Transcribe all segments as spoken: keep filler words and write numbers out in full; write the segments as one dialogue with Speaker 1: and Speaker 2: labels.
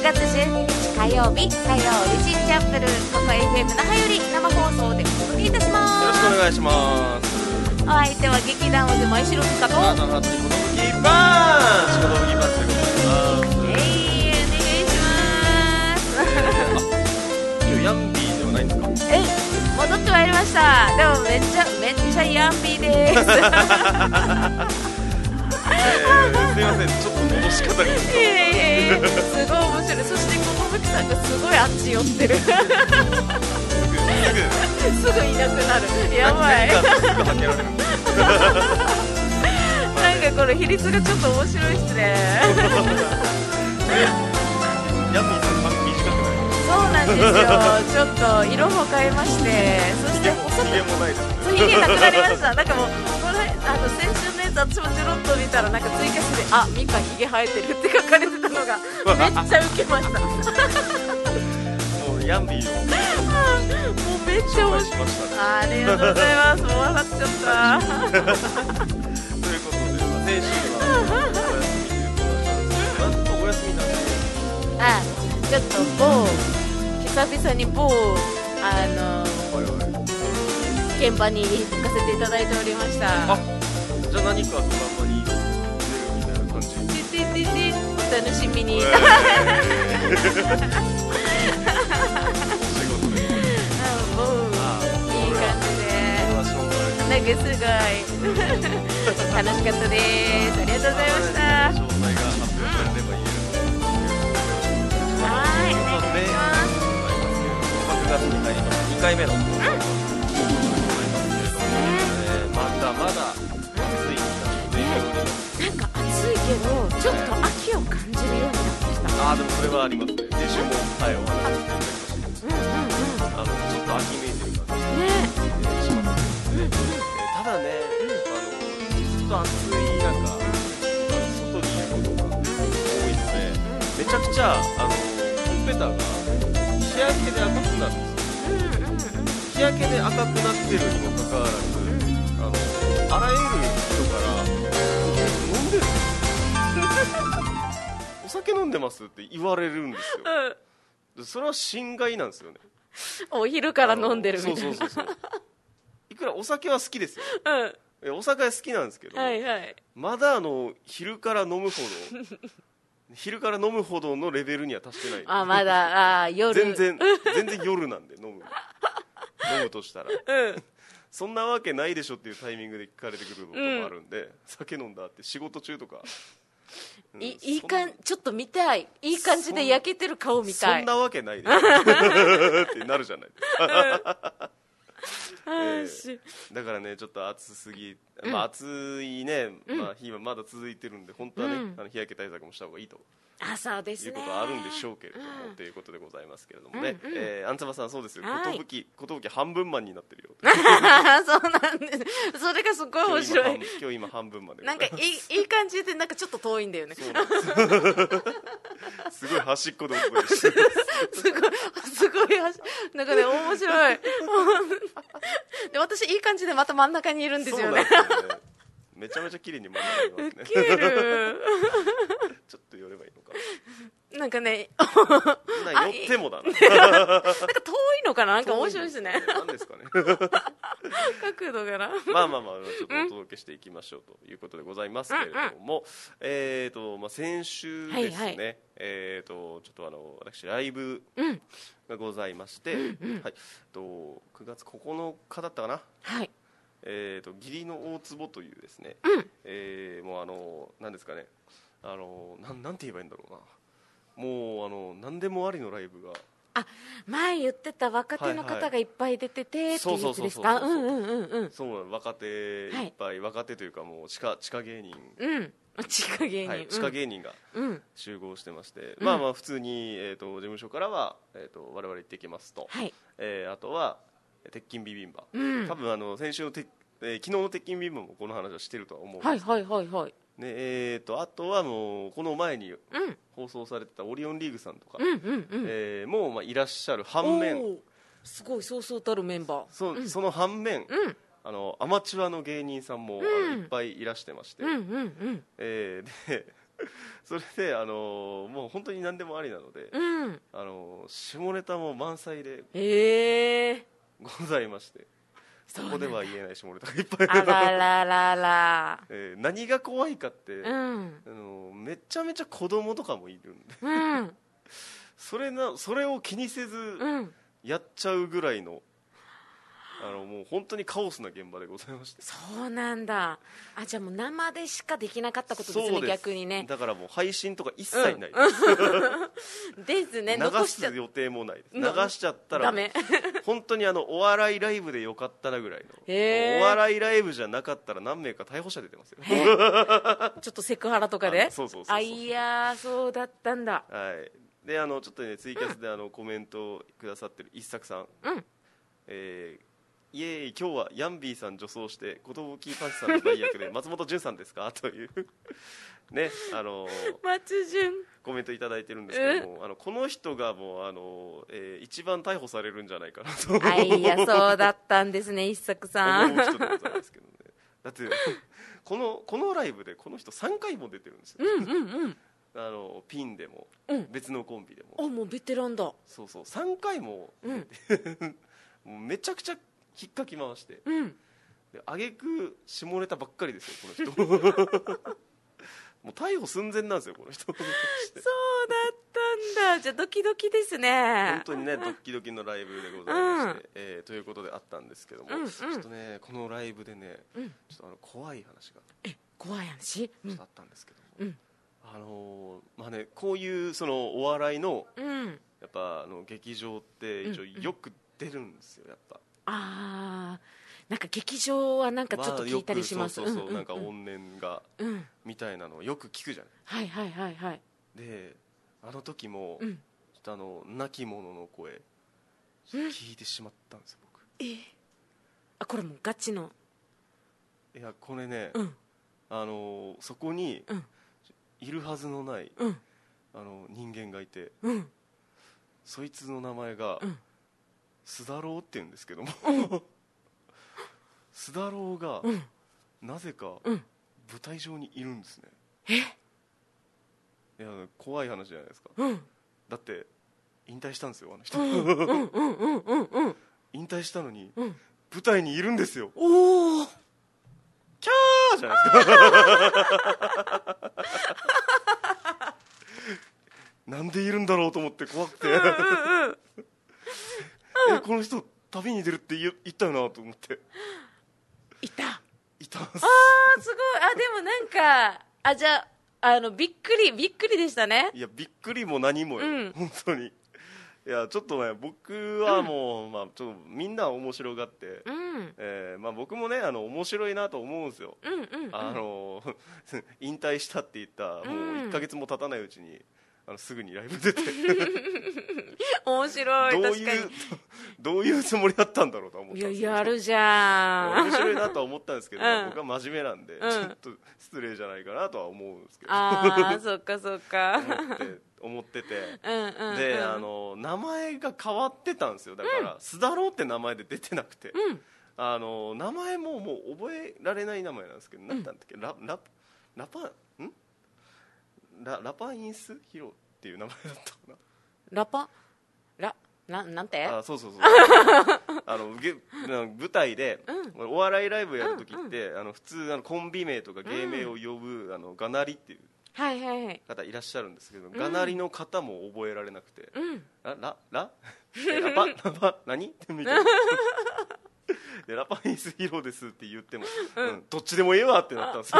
Speaker 1: がつじゅうににち火曜日、火曜オリジンチャンプル、ここ エフエム 那覇より生放送でお届けいたします。
Speaker 2: よろしくお願いします。
Speaker 1: お相手は劇団おでまいしろつかと
Speaker 2: あなたにこの麦パンチこの麦パンチでございます。
Speaker 1: えい、お願いします、
Speaker 2: えー、あ今日ヤンビーではないんですか？
Speaker 1: え戻ってまいりました。でもめっちゃめっちゃヤンビーでーす
Speaker 2: えー、すいません、ちょっと戻し方がい
Speaker 1: やいやいや、すごい面白い。そして寿さんがすごいあっち寄ってるすぐすぐいなくなる。やばい
Speaker 2: すぐはけられる
Speaker 1: なんかこの比率がちょっと面白いっすね
Speaker 2: ヤンミーさん髪短くない？
Speaker 1: そうなんですよ。ちょっと色も変えまして、そして細く
Speaker 2: ひげもないですね。
Speaker 1: そう、ひげなくなりました。なんかもうこれあの先週のやつ私もちょろっと見たらなんかツイキャスであミカひげ生えてるって書かれてたのがめっちゃウケましたも
Speaker 2: もうヤンビーを
Speaker 1: うめっちゃ面白い。ありがとうございます。もう笑っちゃった
Speaker 2: ということで、まあ、先週はお休みということなんですけど、なんとお休みなんですよ。
Speaker 1: あ、ちょっと某久々に某あの
Speaker 2: おいおい
Speaker 1: 現場に行かせていただいておりました。
Speaker 2: あ、じゃあ何かドラマに出るみたいな感じ。
Speaker 1: ててててお楽しみに、
Speaker 2: えー、仕事で
Speaker 1: もういい感じでなんかすごい楽しかったです。ありがとうございました。
Speaker 2: 詳細が発表されれば言えると
Speaker 1: はい、お願いし
Speaker 2: ろくがつに入ります。にかいめの放送ということでございますけれども、えー、まだまだ暑い日が続いております。
Speaker 1: なんか暑いけどちょっと秋を感じるようになってきた。
Speaker 2: あーでもそれはありますね。先週もはいお話ししていただきましたけど、
Speaker 1: うんうんうん、
Speaker 2: あのちょっと秋めいてる感じ
Speaker 1: ね、
Speaker 2: がしますね。
Speaker 1: うんうん、
Speaker 2: えー、ただね、あのずっと暑い中、外にいることが多いので、めちゃくちゃあのほっぺたが日焼けで赤くなるんですよ。日焼けで赤くなってるにもかかわらず、あのあらゆる人から飲んでるお酒飲んでますって言われるんですよ、うん、それは心外なんですよね。
Speaker 1: お昼から飲んでるみたいな。
Speaker 2: そうそうそうそういくらお酒は好きですよ、
Speaker 1: うん、
Speaker 2: お酒は好きなんですけど、
Speaker 1: はいはい、
Speaker 2: まだあの昼から飲むほど昼から飲むほどのレベルには達してない。
Speaker 1: あ、まだあ夜
Speaker 2: 全然全然夜なんで飲む飲むとしたら、うん、そんなわけないでしょっていうタイミングで聞かれてくることもあるんで、うん、酒飲んだって仕事中とか、
Speaker 1: うん、い, いいかんちょっと見たい、いい感じで焼けてる顔見たい。
Speaker 2: そんなわけないでしょってなるじゃないですか、うんえー、だからねちょっと暑すぎ、まあ、暑いね、うんまあ、日はまだ続いてるんで本当はね、うん、あの日焼け対策もした方がいいと
Speaker 1: あ、そうですね、
Speaker 2: いうことはあるんでしょうけれども、うん、ということでございますけれどもね、うんうんえー、アンツバさんそうですよ、ことぶき半分マンになってるよ
Speaker 1: そうなんです。それがすごい面白い。
Speaker 2: 今日 今, 今, 日今半分まで
Speaker 1: なんかいいいい感じでなんかちょっと遠いんだよね。
Speaker 2: そうなんですすごい端っこでお届けしてる
Speaker 1: すごいすごい端なんかね面白いで私いい感じでまた真ん中にいるんですよね。
Speaker 2: そうなんですよね。めちゃめちゃ綺麗に真ん中にいますね。
Speaker 1: ウケる
Speaker 2: ちょっと寄ればいいのか
Speaker 1: なんかね
Speaker 2: な寄ってもだな
Speaker 1: なんか遠いのかな、なんか面白いですね。
Speaker 2: 何ですかね
Speaker 1: 角度がな
Speaker 2: まあまあまあちょっとお届けしていきましょうということでございますけれども、うんうん、えーとまあ、先週ですね、はいはい、えーとちょっとあの私ライブがございまして、うんうんはい、とくがつここのかだったかな、はいえー、と義理の大坪というですね、うんえー、もうあの何ですかねあのな ん, なんて言えばいいんだろうなもうあの何でもありのライブが
Speaker 1: あ前言ってた若手の方がいっぱい出ててっていうやつですか。
Speaker 2: そう若手いっぱい、はい、若手というかもう地下地下芸人、
Speaker 1: うん、地下芸人、はい、
Speaker 2: 地下芸人が集合してまして、うん、まあまあ普通に、えー、と事務所からは、えー、と我々行ってきますと、はいえー、あとは鉄筋ビビンバ、うん、多分あの先週のて、えー、昨日の鉄筋ビビンバもこの話はしてるとは思うんですけど、はいはいはいはいねえー、とあとはもうこの前に放送されてたオリオンリーグさんとか、うんうんうんえー、もうまあいらっしゃる反面
Speaker 1: すごいそうそうたるメンバー
Speaker 2: そ,、うん、その反面、うん、あのアマチュアの芸人さんも、うん、いっぱいいらしてまして、うんうんうんえー、でそれで、あのーもう本当に何でもありなので、
Speaker 1: うん、
Speaker 2: あのー下ネタも満載で
Speaker 1: ええ
Speaker 2: ございまして、
Speaker 1: そうなんだ。
Speaker 2: ここでは言えない下ネタがいっぱい
Speaker 1: あらららら、
Speaker 2: えー何が怖いかって、
Speaker 1: うん、
Speaker 2: あのーめちゃめちゃ子供とかもいるんで、
Speaker 1: うん、
Speaker 2: それなそれを気にせず
Speaker 1: うん、
Speaker 2: やっちゃうぐらいの、あのもう本当にカオスな現場でございまして。
Speaker 1: そうなんだ。あ、じゃあもう生でしかできなかったことですね、
Speaker 2: そうです。
Speaker 1: 逆にね。
Speaker 2: だからもう配信とか一切ないです、
Speaker 1: ですね、
Speaker 2: 流
Speaker 1: 残しちゃ
Speaker 2: す予定もないです。
Speaker 1: うん
Speaker 2: 流しちゃったら
Speaker 1: ダメ。
Speaker 2: 本当にあのお笑いライブでよかったなぐらいの、
Speaker 1: へー
Speaker 2: お笑いライブじゃなかったら何名か逮捕者出てますよ。
Speaker 1: ちょっとセクハラとかで。
Speaker 2: あそうそうそうそう
Speaker 1: あ、いやー、そうだったんだ。
Speaker 2: はい。で、あのちょっとねツイキャスであのコメントをくださってる一作さん、
Speaker 1: うん、
Speaker 2: えーイエーイ、今日はヤンビーさん女装して寿パンチさんの代役で松本潤さんですかというね、あのー
Speaker 1: 松潤。
Speaker 2: コメントいただいてるんですけども、あのこの人がもうあの、えー一番逮捕されるんじゃないかなと
Speaker 1: あ、いや、そうだったんですね、一作さん。
Speaker 2: 思う人でございますけどね。だってこのこのライブでこの人さんかいも出てるんですよ、
Speaker 1: うんうんうん。
Speaker 2: あのピンでも、
Speaker 1: うん
Speaker 2: 別のコンビでも、
Speaker 1: あ、もうベテランだ。
Speaker 2: そうそうさんかいも
Speaker 1: うん
Speaker 2: もうめちゃくちゃ引っかき回して、
Speaker 1: うん。
Speaker 2: で挙句下ネタばっかりですよこの人もう逮捕寸前なんですよこの人
Speaker 1: そうだったんだ。じゃあドキドキですね。
Speaker 2: 本当にねドッキドキのライブでございまして、えーということであったんですけども、
Speaker 1: うんうん
Speaker 2: ちょっとねこのライブでね、
Speaker 1: うん
Speaker 2: ちょっとあの怖い話が
Speaker 1: え、怖い話。うん
Speaker 2: ちょっとあったんですけども、
Speaker 1: うん
Speaker 2: あのーまあねこういうそのお笑いの
Speaker 1: うん。
Speaker 2: やっぱあの劇場って一応
Speaker 1: うんうん
Speaker 2: よく出るんですよやっぱ。
Speaker 1: あー、なんか劇場はなんかちょっと聞いたりします。
Speaker 2: まあよくそうそうそう、
Speaker 1: ん
Speaker 2: なんか怨念が
Speaker 1: うん。
Speaker 2: みたいなのをよく聞くじゃない。
Speaker 1: はいはいはいはい。
Speaker 2: であの時も、
Speaker 1: うん。
Speaker 2: ちょっとあの亡き者の声ちょっと聞いてしまったんですよ僕。
Speaker 1: え、あ、これもうガチの。
Speaker 2: いやこれね、
Speaker 1: うん
Speaker 2: あのそこに
Speaker 1: うん
Speaker 2: いるはずのない、
Speaker 1: うん
Speaker 2: あの人間がいて、
Speaker 1: うん
Speaker 2: そいつの名前が、
Speaker 1: うん
Speaker 2: 須田郎って言うんですけども、須田郎が、
Speaker 1: うん
Speaker 2: なぜか、
Speaker 1: うん
Speaker 2: 舞台上にいるんですね。
Speaker 1: え、
Speaker 2: いや怖い話じゃないですか。
Speaker 1: うん
Speaker 2: だって引退したんですよあの人、
Speaker 1: うんうんうんうんうんうん
Speaker 2: 引退したのに、
Speaker 1: うん
Speaker 2: 舞台にいるんですよ。
Speaker 1: おお。
Speaker 2: キャーじゃないですかなんでいるんだろうと思って怖くてえこの人旅に出るって言言ったよなと思って。
Speaker 1: いた。
Speaker 2: いたんです。
Speaker 1: あー、すごい。あ、でもなんか、あ、じゃあ、あの、びっくり、びっくりでしたね。
Speaker 2: いやびっくりも何もよ、
Speaker 1: うん
Speaker 2: 本当に。いやちょっとね僕はもう、まあ、ちょっとみんな面白がって、
Speaker 1: うん。
Speaker 2: えーまあ、僕もねあの面白いなと思うんですよ。
Speaker 1: うんうんうん。
Speaker 2: あの引退したって言ったもういっかげつも経たないうちにあのすぐにライブ出て
Speaker 1: 面白い。
Speaker 2: どう
Speaker 1: 確か
Speaker 2: いうどういうつもりだったんだろうと思っ
Speaker 1: に。いや、
Speaker 2: たんですけど、
Speaker 1: やるじゃん。
Speaker 2: 面白いなとは思ったんですけど、
Speaker 1: うん
Speaker 2: 僕は真面目なんで、
Speaker 1: ん
Speaker 2: ちょっと失礼じゃないかなとは思うんですけど
Speaker 1: ああ、そっかそっか。
Speaker 2: 思って思ってて、
Speaker 1: うんうんうん。
Speaker 2: であの名前が変わってたんですよ。だから須田郎って名前で出てなくて、
Speaker 1: うん。
Speaker 2: あの名前ももう覚えられない名前なんですけど、何だったっけ、ラララパんララパインスヒロっていう名前だったかな。
Speaker 1: ラパラななんて
Speaker 2: あそうそうそうあのげ舞台で、
Speaker 1: う
Speaker 2: お笑いライブやるときって、あの普通あのコンビ名とか芸名を呼ぶ、あのがなりっていう
Speaker 1: はいはいはい。
Speaker 2: 方いらっしゃるんですけど、がなりの方も覚えられなくて、
Speaker 1: うん。
Speaker 2: ラララえラパラパ何みたいなでラパインスヒーローですって言っても、うんどっちでもええわってなったんですよ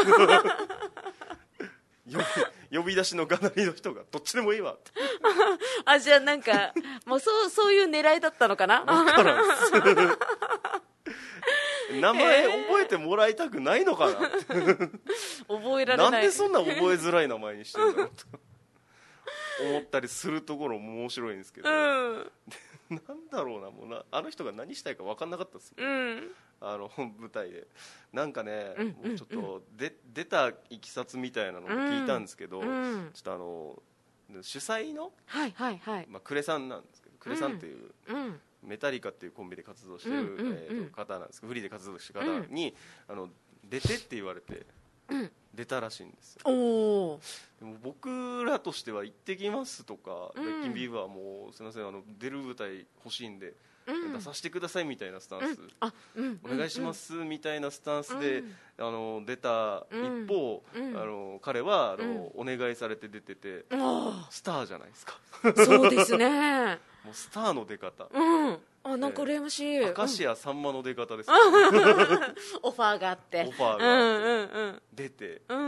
Speaker 2: 呼び呼び出しのがなりの人がどっちでもいいわって
Speaker 1: あ、じゃあなんか、もうそう、そういう狙いだったのかな。
Speaker 2: 分からんです名前覚えてもらいたくないのかなって
Speaker 1: 覚えられない。
Speaker 2: なんでそんな覚えづらい名前にしてるんだろうと思ったりするところも面白いんですけど、
Speaker 1: う
Speaker 2: なん
Speaker 1: ん。
Speaker 2: だろうなもうなあの人が何したいか分かんなかったです、
Speaker 1: うん。
Speaker 2: あの舞台でなんかね、
Speaker 1: うん
Speaker 2: もうちょっとで出たいきさつみたいなのを聞いたんですけど、
Speaker 1: うん。
Speaker 2: ちょっとあの主催の、
Speaker 1: はいはいはい。
Speaker 2: まあ、クレさんなんですけど、クレさんっていう、
Speaker 1: うん。
Speaker 2: メタリカっていうコンビで活動してる、
Speaker 1: うんうんうん
Speaker 2: えーと方なんですけど、フリーで活動してる方に、あの出てって言われて、
Speaker 1: うん
Speaker 2: 出たらしいんですよ。
Speaker 1: お
Speaker 2: でも僕らとしては行ってきますとか、
Speaker 1: うん、
Speaker 2: ベッキンビーバーもすみませんあの出る舞台欲しいんで、
Speaker 1: うん、
Speaker 2: 出させてくださいみたいなスタンス、
Speaker 1: うん、あ、うん、
Speaker 2: お願いしますみたいなスタンスで、
Speaker 1: うん、
Speaker 2: あの出た一方、
Speaker 1: うん、
Speaker 2: あの彼はあの、
Speaker 1: うん、
Speaker 2: お願いされて出てて、スターじゃないですか。
Speaker 1: そうですね
Speaker 2: もうスターの出方、
Speaker 1: うん、あ、なんか羨ましい、
Speaker 2: 明石家さんまの出方です、
Speaker 1: うん、オファーがあって
Speaker 2: オファーがあって、
Speaker 1: うんうんうん、
Speaker 2: 出て、
Speaker 1: うん、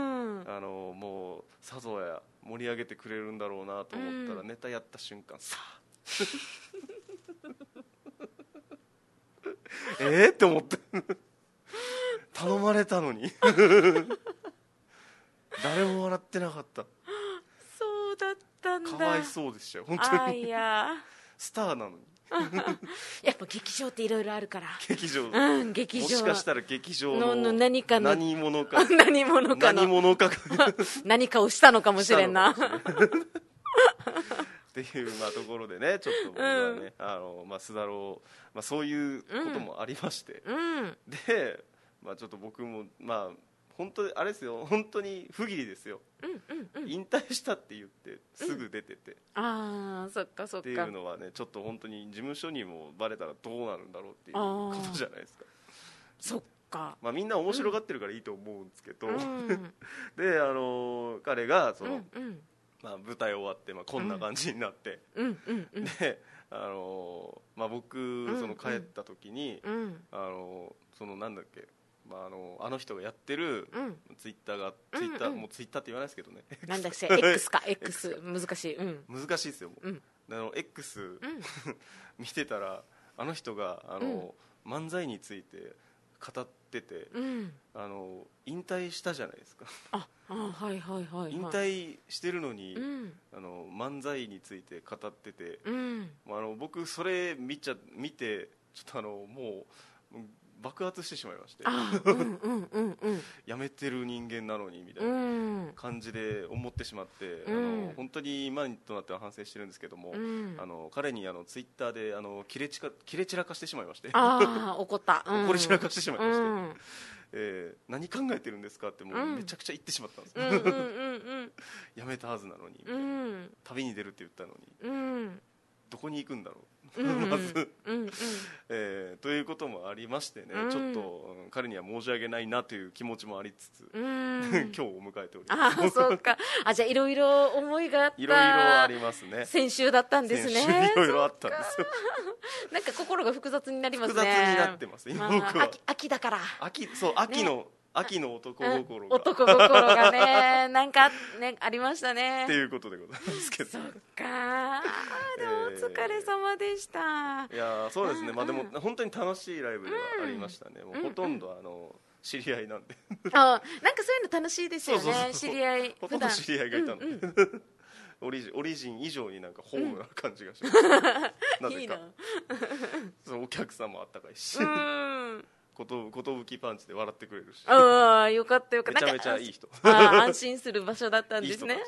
Speaker 2: あのもうさぞや盛り上げてくれるんだろうなと思ったら、
Speaker 1: うん、
Speaker 2: ネタやった瞬間さあえーって思って頼まれたのに誰も笑ってなかった。
Speaker 1: そうだったんだ。
Speaker 2: かわいそうでしたよ本当に。
Speaker 1: あ、いや
Speaker 2: スターなのに
Speaker 1: やっぱ劇場っていろいろあるから。
Speaker 2: 劇場、
Speaker 1: うん、劇場
Speaker 2: もしかしたら劇場 の,
Speaker 1: の何かの
Speaker 2: 何者か
Speaker 1: 何者かの
Speaker 2: 何者か
Speaker 1: 何かをしたのかもしれんな
Speaker 2: っていう、まあ、ところでね、ちょっと僕はね、うん、あのまあ、須田郎、まあ、そういうこともありまして、うん、で、まあ、ちょっと僕も、まあ、本当にあれですよ、本当に不義理ですよ、うんうんうん、引退したって言ってすぐ出てて、うん、
Speaker 1: ああ、そっかそっかって
Speaker 2: いうのはね、ちょっと本当に事務所にもバレたらどうなるんだろうっていうことじゃないですか。
Speaker 1: そっか、
Speaker 2: まあ、みんな面白がってるからいいと思うんですけど、うん、で、あの彼がその、うんうん、まあ、舞台終わって、まあ、こんな感じになって、うんうんうん、で、あのまあ、僕、うんうん、その帰った時に、うん、あのそのなんだっけ、まあ、あのあの人がやってるツイッターが、ツイッター、うんうん、もうツイッターって言わないですけどね、
Speaker 1: なんだっけX かX 難しい、うん、
Speaker 2: 難しいですよ、うん、あの X、うん、見てたらあの人があの、うん、漫才について語ってて、うん、あの引退したじゃないですか。
Speaker 1: ああ、はいはいはい、はい、
Speaker 2: 引退してるのに、うん、あの漫才について語ってて、うん、あの僕それ見ちゃ見てちょっとあのもう爆発してしまいまして、やめてる人間なのにみたいな感じで思ってしまって、うん、あの本当に今となっては反省してるんですけども、うん、あの彼にあのツイッターであの切れちか切れ散らかしてしまいまして、
Speaker 1: あ怒った、
Speaker 2: うん、怒り散らかしてしまいまして、うん、えー、何考えてるんですかってもうめちゃくちゃ言ってしまったんですよ、やめたはずなのにみたいな、うん、旅に出るって言ったのに、うん、どこに行くんだろうまず、うんうん、えー、ということもありましてね、うん、ちょっと、うん、彼には申し訳ないなという気持ちもありつつ、うん、今日を迎えております。
Speaker 1: あ、そうか。あ、じゃあいろいろ思いがあった、
Speaker 2: いろいろありますね。
Speaker 1: 先週だったんですね。
Speaker 2: 先週いろいろあったんですよ。
Speaker 1: なんか心が複雑になりますね。
Speaker 2: 複雑になってます今僕は、まあ、
Speaker 1: 秋, 秋だから
Speaker 2: 秋、そう、秋の、ね、秋の男心が、
Speaker 1: 男心がね、なんかね、ありましたね。
Speaker 2: っていうことでございますけど。
Speaker 1: そっか、でもお疲れ様でした。
Speaker 2: えー、いやそうですね、まあでも本当に楽しいライブではありましたね。うん、もうほとんどあの知り合いなんで。
Speaker 1: あ、なんかそういうの楽しいですよね。そうそうそう、知り合い、
Speaker 2: ほとんど知り合いがいたので、うんうん、オリジン、オリジン以上になんかホームな感じがします。うん、なぜかいいなそう、お客さんもあったかいし。うん、ことことぶきパンチで笑ってくれるし、
Speaker 1: ああ、よかったよかった、
Speaker 2: めちゃめちゃいい人、
Speaker 1: あ、安心する場所だったんですね。いい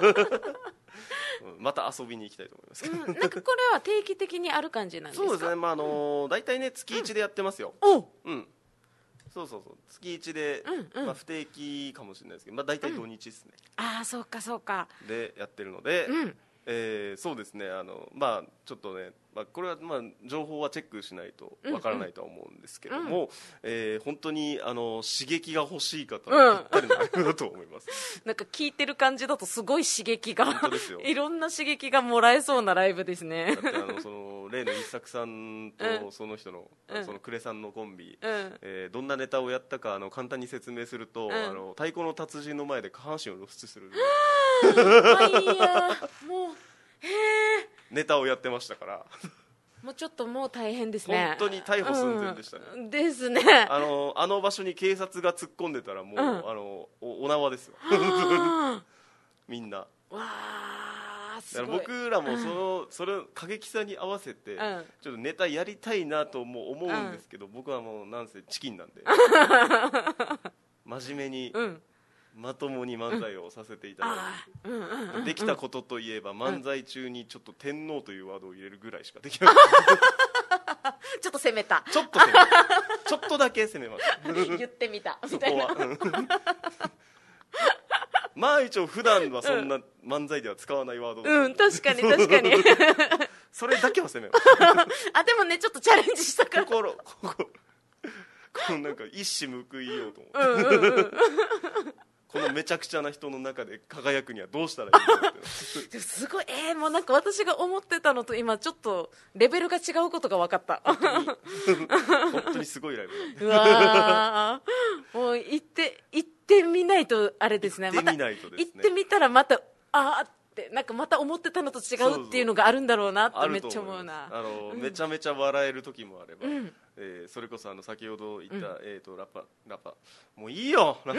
Speaker 2: また遊びに行きたいと思います、うん、
Speaker 1: なんかこれは定期的にある感じなんですか？
Speaker 2: そうですね、まああのー、大体ね月いちでやってますよ、
Speaker 1: うん、
Speaker 2: うん、そうそうそう、月いちで、うんうん、まあ、不定期かもしれないですけど、まあ、大体土日ですね、
Speaker 1: うん、ああ、そうかそうか
Speaker 2: でやってるので、うん、えー、そうですね、あのまあちょっとね、まあ、これはまあ情報はチェックしないとわからないとは思うんですけども、うん、えー、本当にあの刺激が欲しい方はぴったりなライブだと思います、
Speaker 1: うん、なんか聞いてる感じだとすごい刺激が、本当ですよいろんな刺激がもらえそうなライブですね。
Speaker 2: だってあのその例の一作さんとその人の、うん、その呉さんのコンビ、うん、えー、どんなネタをやったかあの簡単に説明すると、うん、あの太鼓の達人の前で下半身を露出する
Speaker 1: あ、いやもうへー、
Speaker 2: ネタをやってましたから
Speaker 1: もうちょっともう大変ですね。
Speaker 2: 本当に逮捕寸前でしたね、
Speaker 1: うん、ですね。
Speaker 2: あのあの場所に警察が突っ込んでたらもう、うん、あの お, お縄ですよみんな。わ
Speaker 1: ー、すごい。
Speaker 2: 僕らもその、うん、それ過激さに合わせて、うん、ちょっとネタやりたいなとも思うんですけど、うん、僕はもうなんせチキンなんで真面目に、うん、まともに漫才をさせていただいて、うんうん、できたことといえば漫才中にちょっと天皇というワードを入れるぐらいしかできない
Speaker 1: ちょっと攻めた、
Speaker 2: ちょっと攻めたちょっとだけ攻めました
Speaker 1: 言ってみたみたいな、
Speaker 2: そこはまあ一応普段はそんな漫才では使わないワードだ
Speaker 1: うん、確かに確かに
Speaker 2: それだけは攻めます
Speaker 1: あ、でもねちょっとチャレンジしたから
Speaker 2: 心心このなんか一矢報いようと思って、
Speaker 1: うんうんうん、
Speaker 2: このめちゃくちゃな人の中で輝くにはどうしたらいいのって
Speaker 1: すごい、えー、もうなんか私が思ってたのと今ちょっとレベルが違うことが分かった
Speaker 2: 本当に本当にすごいライブ
Speaker 1: うわもう行って行ってみないとあれですね。
Speaker 2: 行ってみないとですね、
Speaker 1: また行ってみたらまたあーってなんかまた思ってたのと違うっていうのがあるんだろうなってめっちゃ思うな。
Speaker 2: あの、うん、めちゃめちゃ笑える時もあれば、
Speaker 1: うん
Speaker 2: えー、それこそあの先ほど言った、うん、えー、とラッパラッパもういいよなん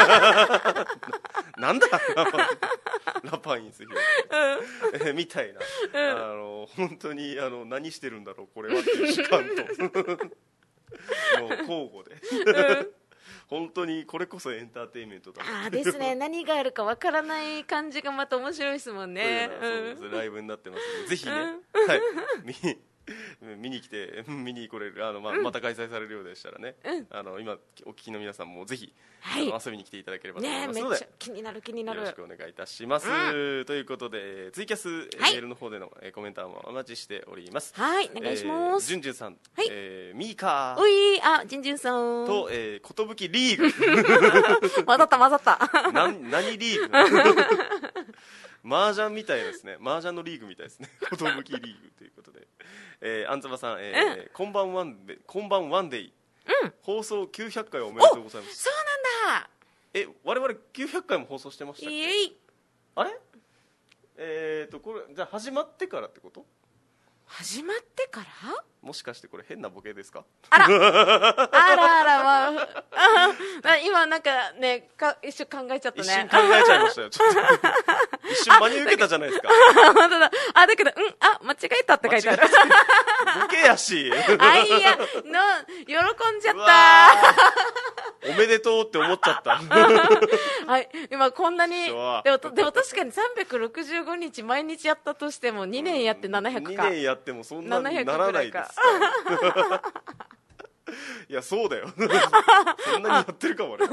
Speaker 2: だラッパインスヒュー、うん、みたいな、うん、あの本当にあの何してるんだろうこれはっていう時間ともう交互で、うん本当にこれこそエンターテインメントだ
Speaker 1: あですね何があるかわからない感じがまた面白いですもんね。
Speaker 2: そうです、ライブになってますのでぜひね、うんはい、見, 見に来て見に来れるあの、まあうん、また開催されるようでしたらね、うん、あの今お聞きの皆さんもぜひ、はい、遊びに来ていただければと思いますので、ね、めっちゃ
Speaker 1: 気になる気になる
Speaker 2: よろしくお願いいたします、うん、ということでツイキャス、はい、メールの方でのコメントもお待ちしております。
Speaker 1: はいお願いします。
Speaker 2: じゅんじゅんさん、はいえー、ミーカー
Speaker 1: おいあじゅんじゅんさん
Speaker 2: と、えー、ことぶきリーグ
Speaker 1: 混ざった混ざった
Speaker 2: な何リーグ麻雀みたいですね。麻雀のリーグみたいですね。ことぶきリーグということで、えー、あんつばさん、えーうん、こんばんワンデこんばんワンデイ、うん、放送きゅうひゃっかいおめでとうございます。
Speaker 1: そうなんだ。
Speaker 2: え我々きゅうひゃっかいも放送してましたっけ？
Speaker 1: イエイ
Speaker 2: あれえーとこれじゃあ始まってからってこと？
Speaker 1: 始まってから？
Speaker 2: もしかしてこれ変なボケですか？
Speaker 1: あらあらあら、まあ、今なんかねか一瞬考えちゃったね。
Speaker 2: 一瞬考えちゃいましたよちょっと一瞬真に受けたじゃないですか。
Speaker 1: 本当だ。あだけどうんあ間違えたって書いてある。
Speaker 2: ボケやし
Speaker 1: あいやの喜んじゃった
Speaker 2: おめでとうって思っちゃった
Speaker 1: はい今こんなにでも、でも確かにさんびゃくろくじゅうごにち毎日やったとしてもにねんやってななひゃくか。
Speaker 2: にねんやってもそんなにならないですからいやそうだよそんなにやってるかもね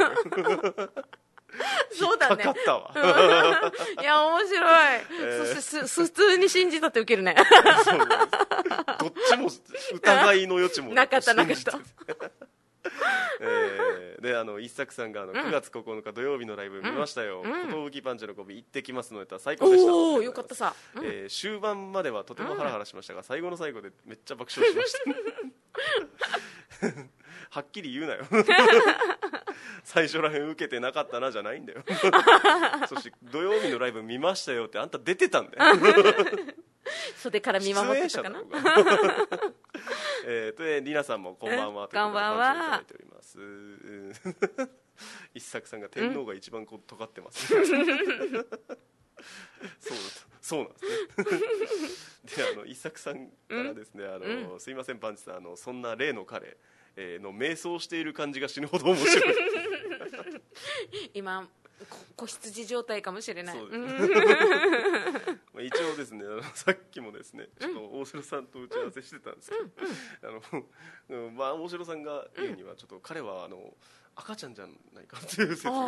Speaker 1: そうだね。
Speaker 2: 引っかかったわ
Speaker 1: いや面白い、えー、そしてす普通に信じたってウケるね
Speaker 2: そうですどっちも疑いの余地も
Speaker 1: なかったなかった
Speaker 2: えー、であの一作さんがあのくがつここのか土曜日のライブ見ましたよ、寿、うん、パンチのコビ行ってきますので最高でした。
Speaker 1: おおよかったさ、
Speaker 2: うんえー、終盤まではとてもハラハラしましたが、うん、最後の最後でめっちゃ爆笑しましたはっきり言うなよ最初らへん受けてなかったなじゃないんだよそして土曜日のライブ見ましたよってあんた出てたんだよ
Speaker 1: 袖から見守ってたかな
Speaker 2: えー、とえー、りなさんもこんばんはと
Speaker 1: いうことでパンチをいただ
Speaker 2: いております一作さんが天皇が一番こう尖ってます、ね、そうそうなんですねであの一作さんからですね、あの、うん、すいませんパンチさんあのそんな例の彼、えー、の迷走している感じが死ぬほど面白い
Speaker 1: 今子羊状態かもしれない。そうです
Speaker 2: まあ一応ですねあのさっきもですねちょっと大城さんと打ち合わせしてたんですけど、うんうん、あのまあ大城さんが言うにはちょっと彼はあの赤ちゃんじゃないかっていう説が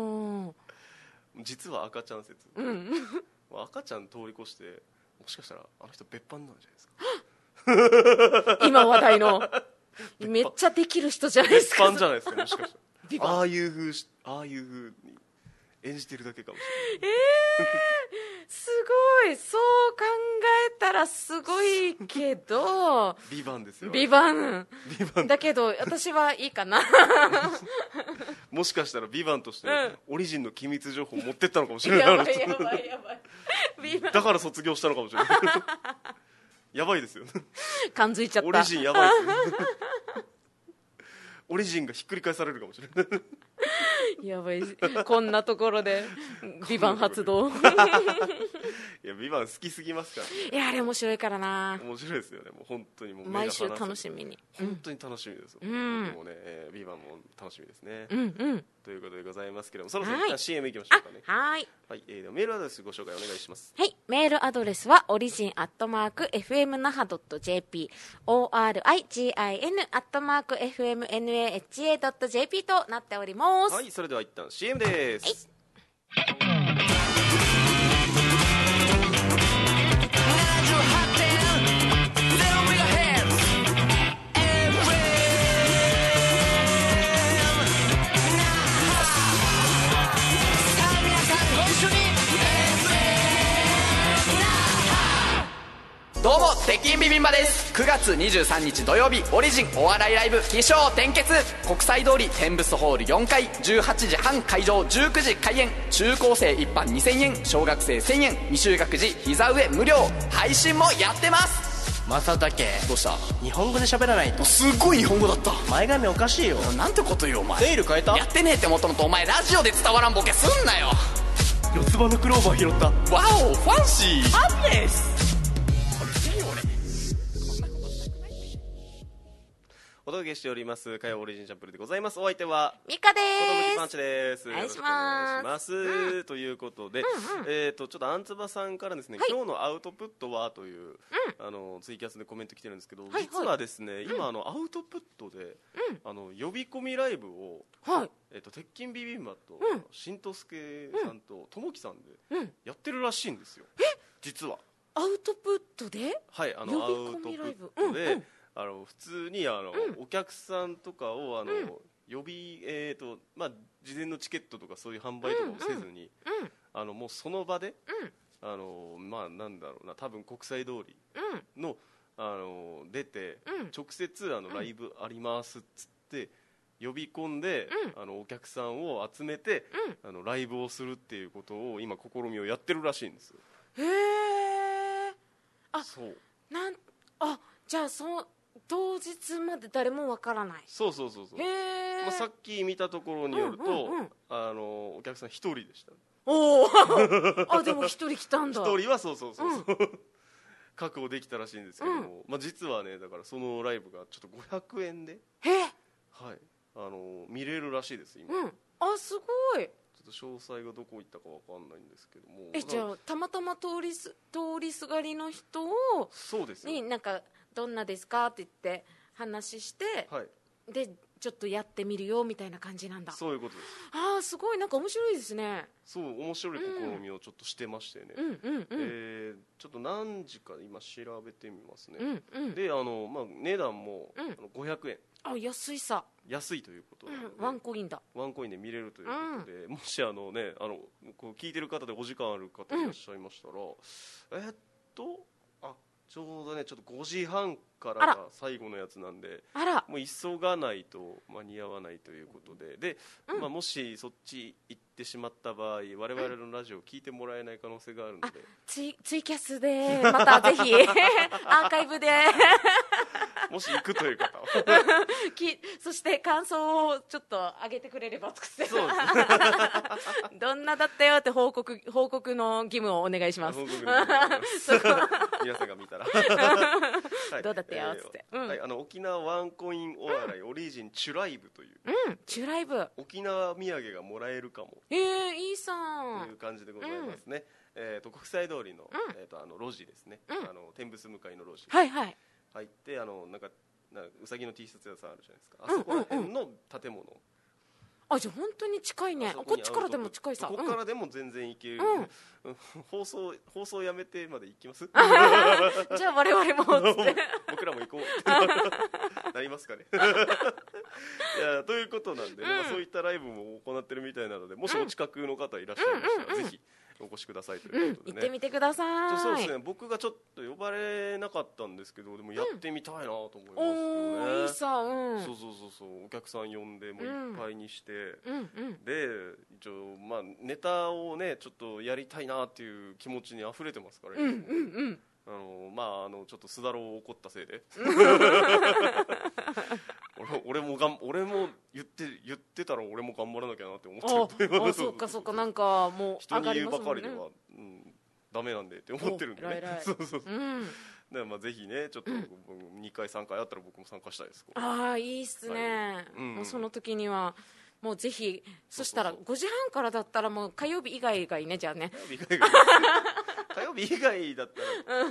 Speaker 2: 実は赤ちゃん説、うん、赤ちゃん通り越してもしかしたらあの人別班なんじゃないですか
Speaker 1: 今話題のめっちゃできる人じゃないですか。
Speaker 2: 別班じゃないですかもしかしたらああいう風ああいう風に演じてるだけかもしれない。
Speaker 1: えー、すごいそう考えたらすごいけど
Speaker 2: ビバンですよ。
Speaker 1: ビバンだけど私はいいかな
Speaker 2: もしかしたらビバンとして、うん、オリジンの機密情報持ってったのかもしれない。
Speaker 1: やばいやばいやばい
Speaker 2: ビバンだから卒業したのかもしれないやばいですよ
Speaker 1: 感づいちゃった。
Speaker 2: オリジンやばいですよオリジンがひっくり返されるかもしれない
Speaker 1: やばいこんなところでビバン発動い
Speaker 2: やビバン好きすぎますから、ね、
Speaker 1: いやあれ面白いからな。
Speaker 2: 面白いですよね。もう本当にもう
Speaker 1: 毎週楽しみに
Speaker 2: 本当に楽しみですよ、うん、僕もね、えー、ビバンも楽しみですね、
Speaker 1: うんうん、
Speaker 2: ということでございますけどもそろそろ シーエム いきましょうかね。
Speaker 1: はい、
Speaker 2: はいえー、ではメールアドレスご紹介お願いします。
Speaker 1: はい、メールアドレスはオリジンアットマーク エフエムナハドットジェーピー オーアールアイジーアイエヌ アットマーク エフエムナハドットジェーピー となっております。
Speaker 2: はい、それでは一旦 シーエム です、はい。
Speaker 3: どうも鉄筋ビビンバです。くがつにじゅうさんにち土曜日、オリジンお笑いライブ起承転結、国際通りテンブスホールよんかい、じゅうはちじはん会場、じゅうくじ開演。中高生一般にせんえん、小学生せんえん、未就学児膝上無料、配信もやってます。
Speaker 4: 正竹、
Speaker 3: どうした？
Speaker 4: 日本語で喋らないと。
Speaker 3: すっごい日本語だった。
Speaker 4: 前髪おかしいよ。
Speaker 3: なんてこと言うお前。
Speaker 4: ネイル変えた？
Speaker 3: やってねえってもともとお前ラジオで伝わらんボケすんなよ。
Speaker 4: 四つ葉のクローバー拾った。
Speaker 3: ワオファンシー
Speaker 4: ハピネス。
Speaker 2: お届けしております火曜オリジンチャンプルでございます。お相手は
Speaker 1: ミカで
Speaker 2: 子供パン
Speaker 1: ーす。
Speaker 2: チです。
Speaker 1: お願いします。
Speaker 2: よろくお願いします、
Speaker 1: うん、
Speaker 2: ということで、
Speaker 1: うんうん、
Speaker 2: えっ、ー、とちょっとアンツバさんからですね、はい、今日のアウトプットはという、うん、あのツイキャスでコメント来てるんですけど、はいはい、実はですね、今、うん、あのアウトプットで、うん、あの呼び込みライブを、はい、えっ、ー、と鉄筋ビビンバと、うん、しんとすけさんとともきさんでやってるらしいんですよ。え、実は
Speaker 1: アウトプットで、
Speaker 2: はい、あのアウトプットで、うんうん、あの普通にあの、うん、お客さんとかをあの、うん、呼び、えーとまあ、事前のチケットとかそういう販売とかをせずに、うんうん、あのもうその場で、うん、あのまあ、なんだろうな、多分国際通りの、うん、あの出て、うん、直接あのライブありますっつって呼び込んで、うん、あのお客さんを集めて、うん、あのライブをするっていうことを今試みをやってるらしいんですよ。
Speaker 1: へー、あ、
Speaker 2: そう
Speaker 1: なんあじゃあそう当日まで誰もわからない。
Speaker 2: そうそうそうそう、へー、まあ、さっき見たところによると、うんうんうん、あのお客さん一人でした。お
Speaker 1: おあ、でも一人来たんだ。
Speaker 2: 一人はそうそうそうそう、うん、確保できたらしいんですけども、うん、まあ、実はね、だからそのライブがちょっとごひゃくえんで、
Speaker 1: へ、
Speaker 2: はい、あの見れるらしいです今、
Speaker 1: うん、あ、すごい。
Speaker 2: ちょっと詳細がどこ行ったかわかんないんですけども、
Speaker 1: え、じゃあたまたま通りす通りすがりの人を
Speaker 2: そうです
Speaker 1: になんかどんなですかって言って話して、はい、でちょっとやってみるよみたいな感じなんだ。
Speaker 2: そういうことです。
Speaker 1: ああ、すごい、なんか面白いですね。
Speaker 2: そう、面白い試みをちょっとしてましてね、うんうんうん、えー、ちょっと何時か今調べてみますね、うんうん、で、あの、まあ、値段も、うん、あのごひゃくえん、
Speaker 1: あ、安いさ、
Speaker 2: 安いということで、
Speaker 1: うん、ワンコインだ、
Speaker 2: ワンコインで見れるということで、うん、もしあのね、あのこう聞いてる方でお時間ある方いらっしゃいましたら、うん、えー、っとあちょうどね、ちょっとごじはんからが最後のやつなんで、
Speaker 1: あら、
Speaker 2: もう急がないと間に合わないということで、で、うん、まあ、もしそっち行ってしまった場合、我々のラジオを聞いてもらえない可能性があるので、
Speaker 1: ツイ、ツイキャスでまたぜひアーカイブで
Speaker 2: もし行くという方は
Speaker 1: きそして感想をちょっと上げてくれればとかそうですどんなだったよって報告報告の義務をお願いします。
Speaker 2: 皆さんが見たら
Speaker 1: はい、どうだったよっつって、
Speaker 2: えーうんはい、あの沖縄ワンコインお笑い、うん、オリジンチュライブという、
Speaker 1: うん、チュライブ、
Speaker 2: 沖縄土産がもらえるかも、
Speaker 1: えー、いいさん
Speaker 2: という感じでございますね、うん、えー、と国際通りの、うん、えー、とあの路地ですね、うん、あの天仏向かいの路地、
Speaker 1: はいはい、
Speaker 2: 入ってあのなんかなうさぎの T シャツ屋さんあるじゃないですか、あそこら辺の建物、うんうんうん、
Speaker 1: あ、じゃあ本当に近いね。こっちからでも近いさ。
Speaker 2: ここからでも全然行ける、うん、放送放送やめてまで行きますじ
Speaker 1: ゃあ我々も
Speaker 2: 僕らも行こうなりますかねいやということなんで、うん、まあ、そういったライブも行ってるみたいなので、もしお近くの方いらっしゃいましたら、うんうんうんうん、ぜひお越しくださいということでね、
Speaker 1: うん、行ってみてください。
Speaker 2: そうですね、僕がちょっと呼ばれなかったんですけど、でもやってみたいなと思いますよね、
Speaker 1: うん、おー、いいさ、うん、
Speaker 2: そうそうそうそう、お客さん呼んでもういっぱいにして、うんうんうん、で一応、まあ、ネタをねちょっとやりたいなっていう気持ちに溢れてますから、
Speaker 1: うんうんうん、
Speaker 2: あのまああのちょっとすだろを怒ったせいで俺, 俺もがん俺も言って言ってたら俺も頑張らなきゃなって思ってる。
Speaker 1: ああ、そうかそうか、なんかもう
Speaker 2: 人に言うばかりでは、うん、ダメなんでって思ってるんでね。そうそうそう、うん、だまあぜひね、ちょっとにかいさんかいあったら僕も参加したいです。
Speaker 1: ああ、いいっすね、はい、うん、もうその時にはもうぜひ、そしたらごじはんからだったらもう火曜日以外がいいね、じゃあね。
Speaker 2: 火曜日以外が火曜日以外だったら、うん、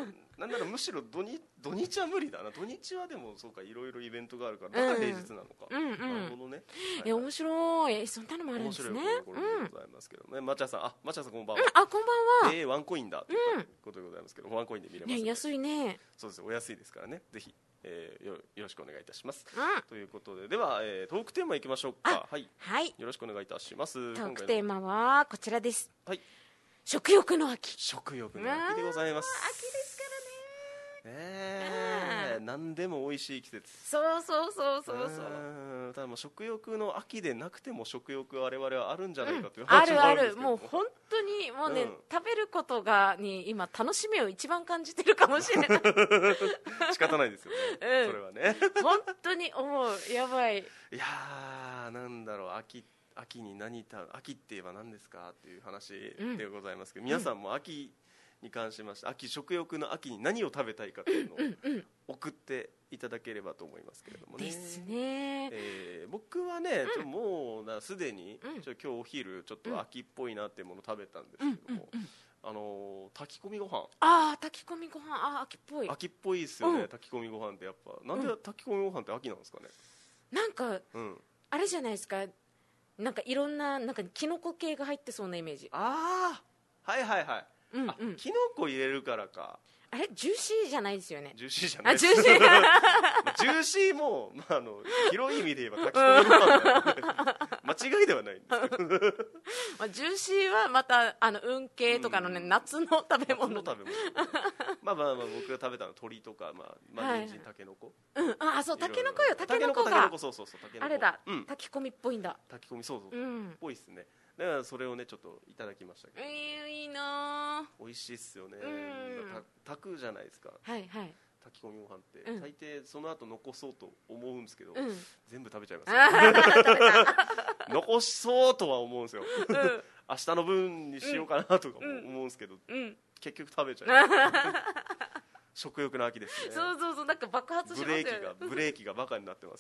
Speaker 2: なんならむしろ土日、土日は無理だな。土日はでもそうか、いろいろイベントがあるから、だから平日なのか、
Speaker 1: うんうん、
Speaker 2: なるほどね。
Speaker 1: え、面白い。そんなのもあるんですね。
Speaker 2: 面白いところでございますけどね。まちゃさん、あ、まちゃさんこんばんは。
Speaker 1: うん、あ、こんばんは。
Speaker 2: えー、ワンコインだということでございますけど、ワンコインで見れます、ね。
Speaker 1: ね、安いね。
Speaker 2: そうです、お安いですからね。ぜひ、えー、よ, よろしくお願いいたします、
Speaker 1: うん、
Speaker 2: ということで、では、えー、トークテーマいきましょうか。はい、
Speaker 1: はい、
Speaker 2: よろしくお願いいたします。
Speaker 1: トークテーマはこちらです。
Speaker 2: はい、
Speaker 1: 食欲の秋。
Speaker 2: 食欲の秋でございます。
Speaker 1: 秋ですからね。
Speaker 2: えー、何でも美味しい季節。
Speaker 1: そうそうそうそうそう。
Speaker 2: ただもう食欲の秋でなくても食欲我々はあるんじゃないかという、
Speaker 1: うん、あるある。もう本当にもうね、
Speaker 2: うん、
Speaker 1: 食べることがに今楽しみを一番感じてるかもしれない
Speaker 2: 仕方ないですよね、うん、それはね
Speaker 1: 本当に思う。やばい。い
Speaker 2: やー、なんだろう、秋秋に何た秋って言えば何ですかっていう話でございますけど、うん、皆さんも秋に関しまして、秋、食欲の秋に何を食べたいかというのを送っていただければと思いますけれどもね。
Speaker 1: ですね。
Speaker 2: えー、僕はね、うん、ちょもうすでに、うん、ちょ今日お昼ちょっと秋っぽいなっていうものを食べたんですけども、うんうんうん、あのー、炊き込みご飯。
Speaker 1: ああ、炊き込みご飯、あ、秋っぽい。
Speaker 2: 秋っぽいですよね、うん、炊き込みご飯ってやっぱなんで炊き込みご飯って秋なんですかね。
Speaker 1: なんか、
Speaker 2: うん、あ
Speaker 1: れじゃないですか、なんかいろんななんかキノコ系が入ってそうなイメージ。
Speaker 2: ああ、はいはいはい、うんうん、あ、キノコ入れるからか。
Speaker 1: あれジューシーじゃないですよね。
Speaker 2: ジューシーじゃない。
Speaker 1: あ、ジューシー
Speaker 2: ジューシーも、まあ、あの広い意味で言えば炊き込みご飯なので間違いではないんですけど
Speaker 1: まあジューシーはまたあの運慶とかのね、うん、夏の食べ物。
Speaker 2: 夏の食べ物まあまあまあ僕が食べたのは鶏とか、まあまあ、人参、たけのこ、
Speaker 1: うん、あ、そう、たけのこよ、たけのこが
Speaker 2: たけのこ、そうそうそう、たけのこ、
Speaker 1: あれだ、
Speaker 2: うん、
Speaker 1: 炊き込みっぽいんだ。
Speaker 2: 炊き込み、そうそうそう、うん、っぽいっすね。だからそれをねちょっといただきましたけど、
Speaker 1: えー、いいなー。
Speaker 2: 美味しいっすよね、
Speaker 1: うん、
Speaker 2: た炊くじゃないですか、
Speaker 1: はいはい、
Speaker 2: 炊き込みご飯って、うん、大抵その後残そうと思うんですけど、うん、全部食べちゃいます残そうとは思うんですよ、うん、明日の分にしようかなとかも思うんですけど、うん、結局食べちゃいます食欲の秋ですね。
Speaker 1: そうそうそう、なんか爆発しますよね。
Speaker 2: ブレーキがブレーキがバカになってます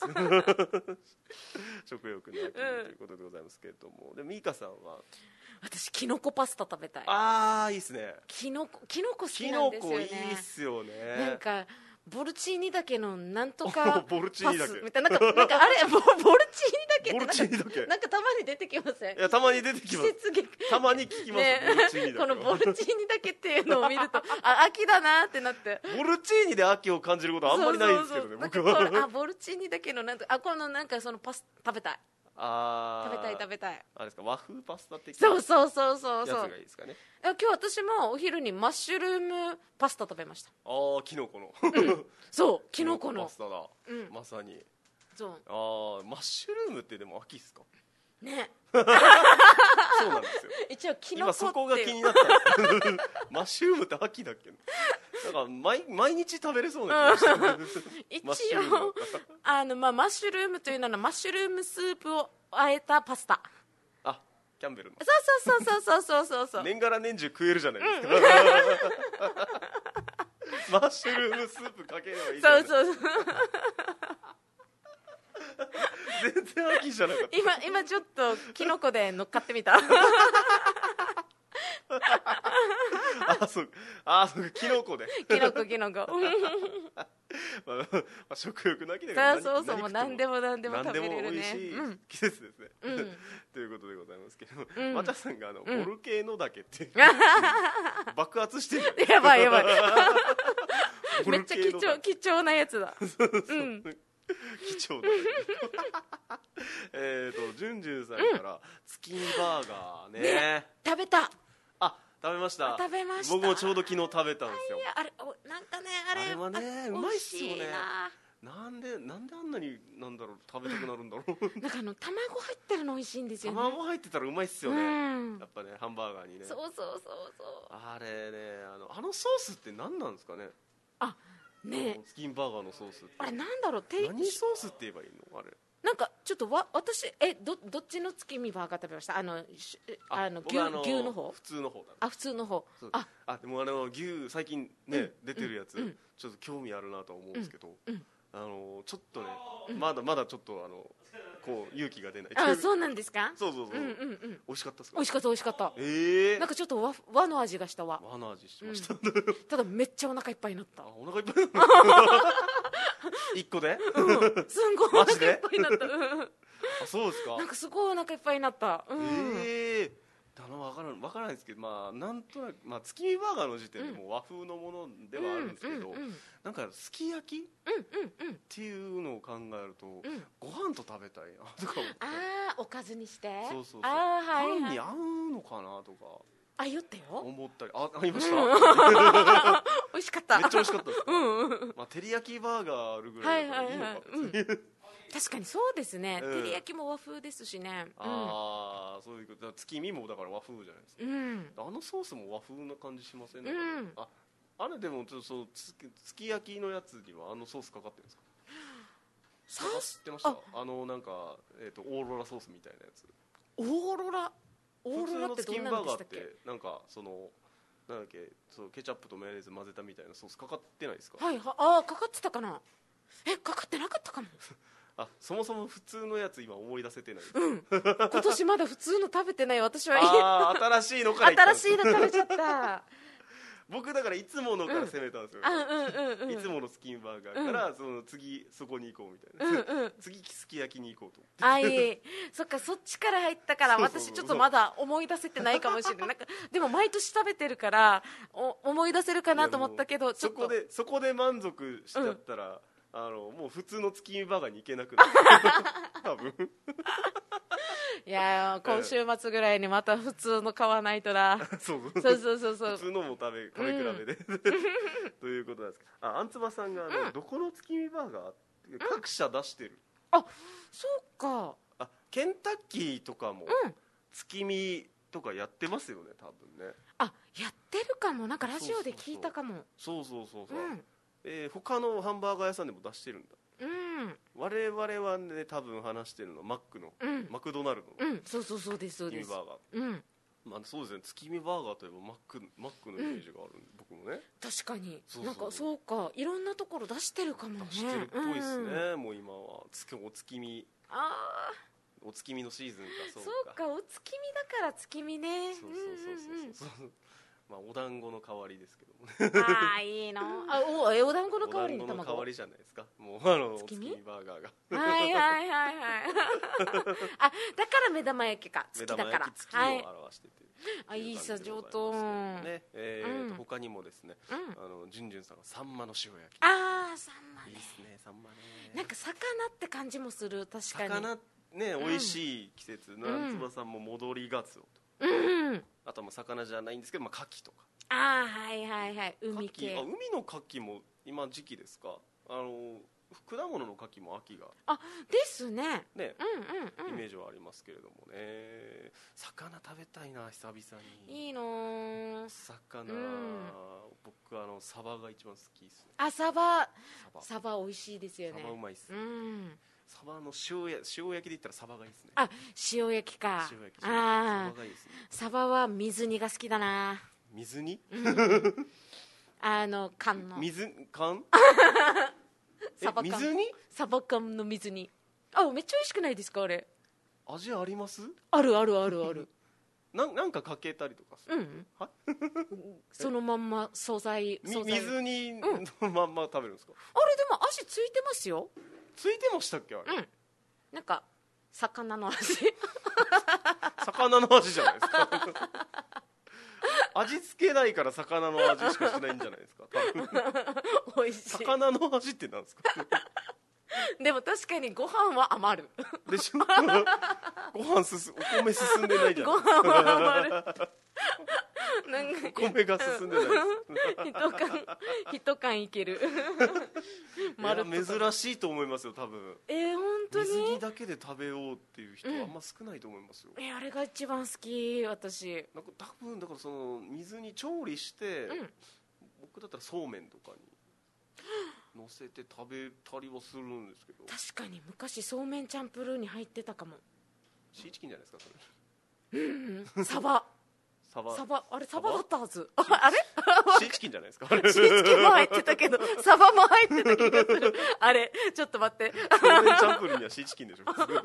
Speaker 2: 食欲の秋ということでございますけれども、でミーカさんは。
Speaker 1: 私キノコパスタ食べたい。
Speaker 2: ああ、いいっすね。
Speaker 1: キノコキノコ好きなんですよね。
Speaker 2: キノコいいっすよね。
Speaker 1: なんかボルチーニだけのなんとか
Speaker 2: ボルチーニだけ
Speaker 1: みたいな、なんかなんかあれボ, ボルチーニだけって
Speaker 2: ボルチーニだけ
Speaker 1: なんかたまに出てきません？
Speaker 2: いや、たまに出てきます。たまに聞きます、ね、ボルチーニだけ。
Speaker 1: このボルチーニだけっていうのを見るとあ、秋だなってなって。
Speaker 2: ボルチーニで秋を感じることはあんまりないんですけどね。僕は
Speaker 1: あ、ボルチーニだけのなんと、あ、このなんかそのパス食べたい。
Speaker 2: あ、
Speaker 1: 食べたい食べたい。
Speaker 2: あれですか、和風パスタ的
Speaker 1: な。そうそうそうそうそう。
Speaker 2: やつがいいですかね。
Speaker 1: 今日私もお昼にマッシュルームパスタ食べました。
Speaker 2: ああ、キノコの、
Speaker 1: うん、そうキノコの
Speaker 2: パスタだ、うん、まさに。
Speaker 1: そう。
Speaker 2: ああ、マッシュルームってでも秋っすか
Speaker 1: ね
Speaker 2: そうなんですよ。
Speaker 1: 一応キノコって
Speaker 2: 今そこが気になったんですマッシュルームって秋だっけ。なんか 毎, 毎日食べれそうな気がして
Speaker 1: 一応あの、まあ、マッシュルームというのはマッシュルームスープをあえたパスタ。
Speaker 2: あ、キャンベルの。
Speaker 1: そうそうそうそうそうそうそう
Speaker 2: 年がら年中食えるじゃないですか、うん、マッシュルームスープかければいいじゃないですか。
Speaker 1: そうそうそう
Speaker 2: 全然秋じゃなかった。
Speaker 1: 今今ちょっとキノコで乗っかってみた
Speaker 2: あ、そう、あ、そう、キノコで。
Speaker 1: キノコキノコ。
Speaker 2: まあ、まあ、食欲の秋だから。
Speaker 1: そうそうそう、もう何でも何でも食べれるね。
Speaker 2: 何でも美味しい季節ですね。うん、ということでございますけど、うん、またさんがあの、うん、ボルケーノ岳って、爆発してる。
Speaker 1: やばいやばい。めっちゃ貴重貴重なやつだ。
Speaker 2: そうそう。うん、貴重だ、ね、えっとジュンジュンさんから、うん、月見バーガー ね, ね
Speaker 1: 食べた。
Speaker 2: あ、食べました。
Speaker 1: 食べました。
Speaker 2: 僕もちょうど昨日食べたんですよ。
Speaker 1: あれ、なんかね、あれ
Speaker 2: あれはね、うまいっすよね。なんでなんであんなになんだろう食べたくなるんだろう
Speaker 1: なんかあの卵入ってるの美味しいんですよね。
Speaker 2: 卵入ってたらうまいっすよね、うん、やっぱね、ハンバーガーにね。
Speaker 1: そうそうそうそう。
Speaker 2: あれね、あのあのソースって何なんですかね。
Speaker 1: あ、ね、
Speaker 2: チキンバーガーのソースって
Speaker 1: あれなんだろう、
Speaker 2: 何ソースって言えばいいのあれ。
Speaker 1: なんかちょっとわ私え ど, どっちの月見バーガー食べました？あのあの 牛,
Speaker 2: の
Speaker 1: 牛の方？
Speaker 2: 普通の方だ。
Speaker 1: あ、普通の方。
Speaker 2: ああ、でもあの牛最近ね、うん、出てるやつ、うん、ちょっと興味あるなと思うんですけど、うん、あのちょっとね、うん、まだまだちょっとあのこう勇気が出ない。
Speaker 1: あ、そうなんですか。
Speaker 2: そうそうそう、
Speaker 1: うんうんうん、
Speaker 2: 美味しかったですか。
Speaker 1: 美味しかった美味しかった。
Speaker 2: ええー、
Speaker 1: なんかちょっと和和の味がしたわ。
Speaker 2: 和の味しました、うん、
Speaker 1: ただめっちゃお腹いっぱいになった。あ、
Speaker 2: お腹いっぱい一個で、
Speaker 1: うん、すんごいお腹いっぱいになった、うん、あ、
Speaker 2: そうですか。
Speaker 1: なんかすごいお腹いっぱいになった、うん、
Speaker 2: ええー、だな、分からん分からないですけど、まあなんとなく、まあ、月見バーガーの時点でもう和風のものではあるんですけど、うんうんうん、なんかすき焼き、うんうんうん、っていうのを考えると、うん、ご飯と食べたいなとか思って。
Speaker 1: ああ、おかずにして、
Speaker 2: そうそうそう、
Speaker 1: あ、はいはい、
Speaker 2: パンに合うのかなとか、
Speaker 1: あ、言ったよ、
Speaker 2: 思ったり、あ、ありました、
Speaker 1: うん、美味しかった、
Speaker 2: めっちゃ美味しかったですか、
Speaker 1: うんうん、
Speaker 2: まあ、照り焼きバーガーあるぐらいだからいいのか、はいはいはい、うん
Speaker 1: 確かにそうですね、
Speaker 2: うん、
Speaker 1: 照り焼きも和風ですしね、うん、
Speaker 2: ああ、そういうこと。月見もだから和風じゃないですか、うん、あのソースも和風な感じしませんね、うん、あ, あれでもちょっとそうつすき焼きのやつにはあのソースかかってるんですか。
Speaker 1: ソース
Speaker 2: 知ってました。 あ, あのなんか、えー、とオーロラソースみたいなやつ。
Speaker 1: オーロラオーロラってどんなのでしたっけ。
Speaker 2: 普通のチキンバーガーってなんかそのなんだっけ、そうケチャップとマヨネーズ混ぜたみたいなソースかかってないですか。
Speaker 1: はいは、あ、かかってたかな。え、かかってなかったかも。
Speaker 2: あ、そもそも普通のやつ今思い出せてない。
Speaker 1: うん、今年まだ普通の食べてない私は。
Speaker 2: ああ、新しいのから
Speaker 1: 新しいの食べちゃった
Speaker 2: 僕だからいつものから攻めたんですよ、うん、いつものスキンバーガーから、うん、その次そこに行こうみたいな、うんうん、次すき焼きに行こうと思って。
Speaker 1: あ、いいそっか、そっちから入ったから私ちょっとまだ思い出せてないかもしれない。なんかでも毎年食べてるからお思い出せるかなと思ったけど、ちょっと
Speaker 2: そこでそこで満足しちゃったら、うん、あのもう普通の月見バーガーに行けなくなる多分
Speaker 1: いや、今週末ぐらいにまた普通の買わないとなそうそうそうそうそう、
Speaker 2: 普通のも食べ食べ比べで、うん、ということなんですか。あ、あんつばさんがあの、うん、どこの月見バーガー各社出してる、
Speaker 1: うん、あ、そうか。
Speaker 2: あ、ケンタッキーとかも月見とかやってますよね、多分ね。
Speaker 1: あ、やってるかも。なんかラジオで聞いたかも。
Speaker 2: そうそうそうそう、うん、えー、他のハンバーガー屋さんでも出してるんだ。うん、我々はね、多分話してるのマックの、うん、マクドナルドの、
Speaker 1: うん、そうそうそうですそうです、
Speaker 2: 月見バーガー、うん、まあ、そうですね、月見バーガーといえばマック、マックのイメージがあるんで、うん、僕もね。
Speaker 1: 確かに、そうそう、なんかそうか、いろんなところ出してるかもね。
Speaker 2: 出してるっぽいですね、うん、もう今はつお月見、あ、お月見のシーズンか。そうか、
Speaker 1: そうか、お月見だから月見ね。
Speaker 2: そうそうそうそうそう、まあ、お団子の代わりですけども
Speaker 1: ね。ああ、いいの。あ、おえお団子の代わりに卵。
Speaker 2: お団子の代わりじゃないですか。もうあの月見バーガーが。
Speaker 1: はいはいはいはい。あ、だから目玉焼きか。月だから。
Speaker 2: 目玉焼き月を表してて。
Speaker 1: はい、あ、いいさ上等。
Speaker 2: ね、えーと、うん、他にもですね、うん、あのじゅんじゅんさんがサンマの塩焼き。
Speaker 1: ああ、サンマね。
Speaker 2: いいですね、サンマね。
Speaker 1: なんか魚って感じもする、確かに。
Speaker 2: 魚ね、美味しい季節。うん、なんつばさんも戻りガツオと。うん、あとは魚じゃないんですけど、まあ、牡蠣とか。
Speaker 1: ああ、はいはいはい、海系。
Speaker 2: あ、海の牡蠣も今時期ですか。あの果物の牡蠣も秋が、
Speaker 1: あ、ですね。
Speaker 2: ね、
Speaker 1: うんうんうん、
Speaker 2: イメージはありますけれどもね。魚食べたいな、久々に。
Speaker 1: いいの
Speaker 2: 魚、うん、僕あのサバが一番好きですね。
Speaker 1: あ、サバ、サバ美味しいですよね。
Speaker 2: サバうまいっすね。
Speaker 1: うん、
Speaker 2: サバの塩や塩焼きで言ったらサバがいいですね。
Speaker 1: あ、塩焼きか。
Speaker 2: 塩焼き、
Speaker 1: あ、
Speaker 2: サバがいいですね。
Speaker 1: サバは水煮が好きだな。
Speaker 2: 水煮、
Speaker 1: うん、あの缶の
Speaker 2: 水缶
Speaker 1: サバ缶、
Speaker 2: 水煮、
Speaker 1: サバ缶の水煮、あ、めっちゃ美味しくないですか、あれ。
Speaker 2: 味あります？
Speaker 1: あるあるあるある
Speaker 2: な, なんかかけたりとかする、うん、は
Speaker 1: そのまんま素材、素材
Speaker 2: 水煮のまんま食べるんですか？
Speaker 1: あれでも味ついてますよ。
Speaker 2: ついてましたっけ、あれ。うん、
Speaker 1: なんか魚の味
Speaker 2: 魚の味じゃないですか味付けないから魚の味しかしないんじゃないですか、多分。
Speaker 1: 美味しい。
Speaker 2: 魚の味ってなんですか
Speaker 1: でも確かにご飯は余る
Speaker 2: でしょご飯進お米進んでないじゃないですか。
Speaker 1: ご飯は余るなんか
Speaker 2: お米が進んでないです
Speaker 1: 一缶一缶いける
Speaker 2: いや珍しいと思いますよ、多分。
Speaker 1: えー、本当に
Speaker 2: 水煮だけで食べようっていう人はあんま少ないと思いますよ、
Speaker 1: うん、えー、あれが一番好き、私。
Speaker 2: なんか多分だからその水に調理して、うん、僕だったらそうめんとかに乗せて食べたりはするんですけど。
Speaker 1: 確かに昔そうめんチャンプルーに入ってたかも。
Speaker 2: シーチキンじゃないですか、それ。
Speaker 1: うん、サバ
Speaker 2: サバ
Speaker 1: サバあれサバだったはずあれ
Speaker 2: シーチキンじゃないですか。
Speaker 1: シーチキンも入ってたけどサバも入ってた気がするあれちょっと待って
Speaker 2: そうめんチャンプルーにはシーチキンでしょ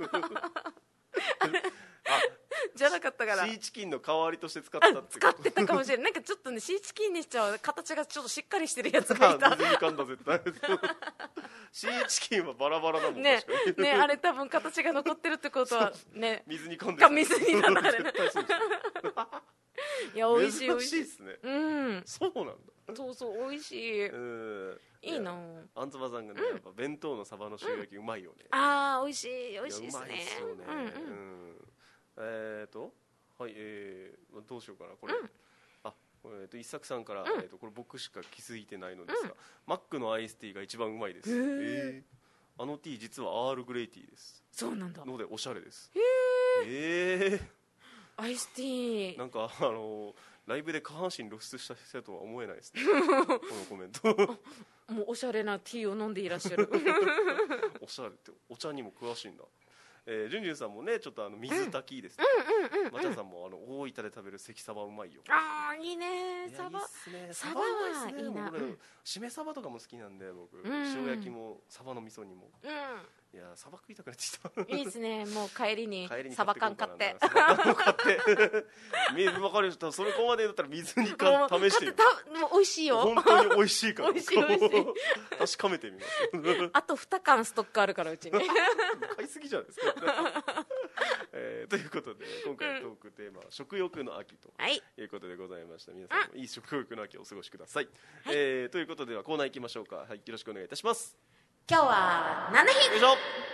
Speaker 1: じゃなかったから
Speaker 2: シーチキンの代わりとして使ったってこと
Speaker 1: 使ってたかもしれないなんかちょっとねシーチキンにしちゃう形がちょっとしっかりしてるやつがいた
Speaker 2: 水に噛んだ絶対シーチキンはバラバラだもん
Speaker 1: ね
Speaker 2: 確かに
Speaker 1: ねあれ多分形が残ってるってことはね
Speaker 2: 水に噛んで
Speaker 1: か水になるあれ
Speaker 2: 絶対そうでし
Speaker 1: いや
Speaker 2: ょ
Speaker 1: 美味しい美味しい
Speaker 2: 珍しいですね。
Speaker 1: うん
Speaker 2: そうなんだ。
Speaker 1: そうそう美味しい
Speaker 2: うん
Speaker 1: いいな
Speaker 2: あんつばさんがね、やっぱ弁当のサバの塩焼きうまいよね。
Speaker 1: あー美味しい美味しいですね
Speaker 2: やうまいですよね。
Speaker 1: うんうん
Speaker 2: うんえっとはいえーどうしようかなこれ。あえっと一作さんからえっとこれ僕しか気づいてないのですが、マックのアイスティーが一番うまいです。えーあのティー実はアールグレイティーです。
Speaker 1: そうなんだ
Speaker 2: のでおしゃれです。ええ
Speaker 1: アイスティー
Speaker 2: なんかあのライブで下半身露出した人とは思えないですねこのコメント
Speaker 1: もうおしゃれなティーを飲んでいらっしゃる
Speaker 2: おしゃれってお茶にも詳しいんだ。えー、じゅんじゅんさんもねちょっとあの水炊きですね。まちゃんさんもあの大分で食べる関サバうまいよ。
Speaker 1: あーいいね
Speaker 2: いや
Speaker 1: サバ
Speaker 2: いいっすね
Speaker 1: サバはいいな
Speaker 2: 僕
Speaker 1: うん
Speaker 2: しめサバとかも好きなんで僕、
Speaker 1: ん
Speaker 2: 塩焼きもサバの味噌煮も
Speaker 1: う
Speaker 2: いやサバ食いたくなってきた
Speaker 1: んいいですねもう帰りに
Speaker 2: 帰りに
Speaker 1: サバ缶買って
Speaker 2: サバ缶を買ってみ分かる人それこまでだったら水煮缶
Speaker 1: もう
Speaker 2: 試してみる
Speaker 1: 買ってたもう美味しいよ
Speaker 2: 本当に美味しいから
Speaker 1: 美味しい美味しい
Speaker 2: 確かめてみます
Speaker 1: あとに缶ストックあるからうちに
Speaker 2: 買いすぎじゃないですか、えー、ということで今回のトークテーマは食欲の秋と
Speaker 1: はい
Speaker 2: いうことでございました皆さんもいい食欲の秋をお過ごしください、えー、ということではコーナー行きましょうか。はい、よろしくお願いいたします。
Speaker 1: 今日は何の日
Speaker 2: よいしょ。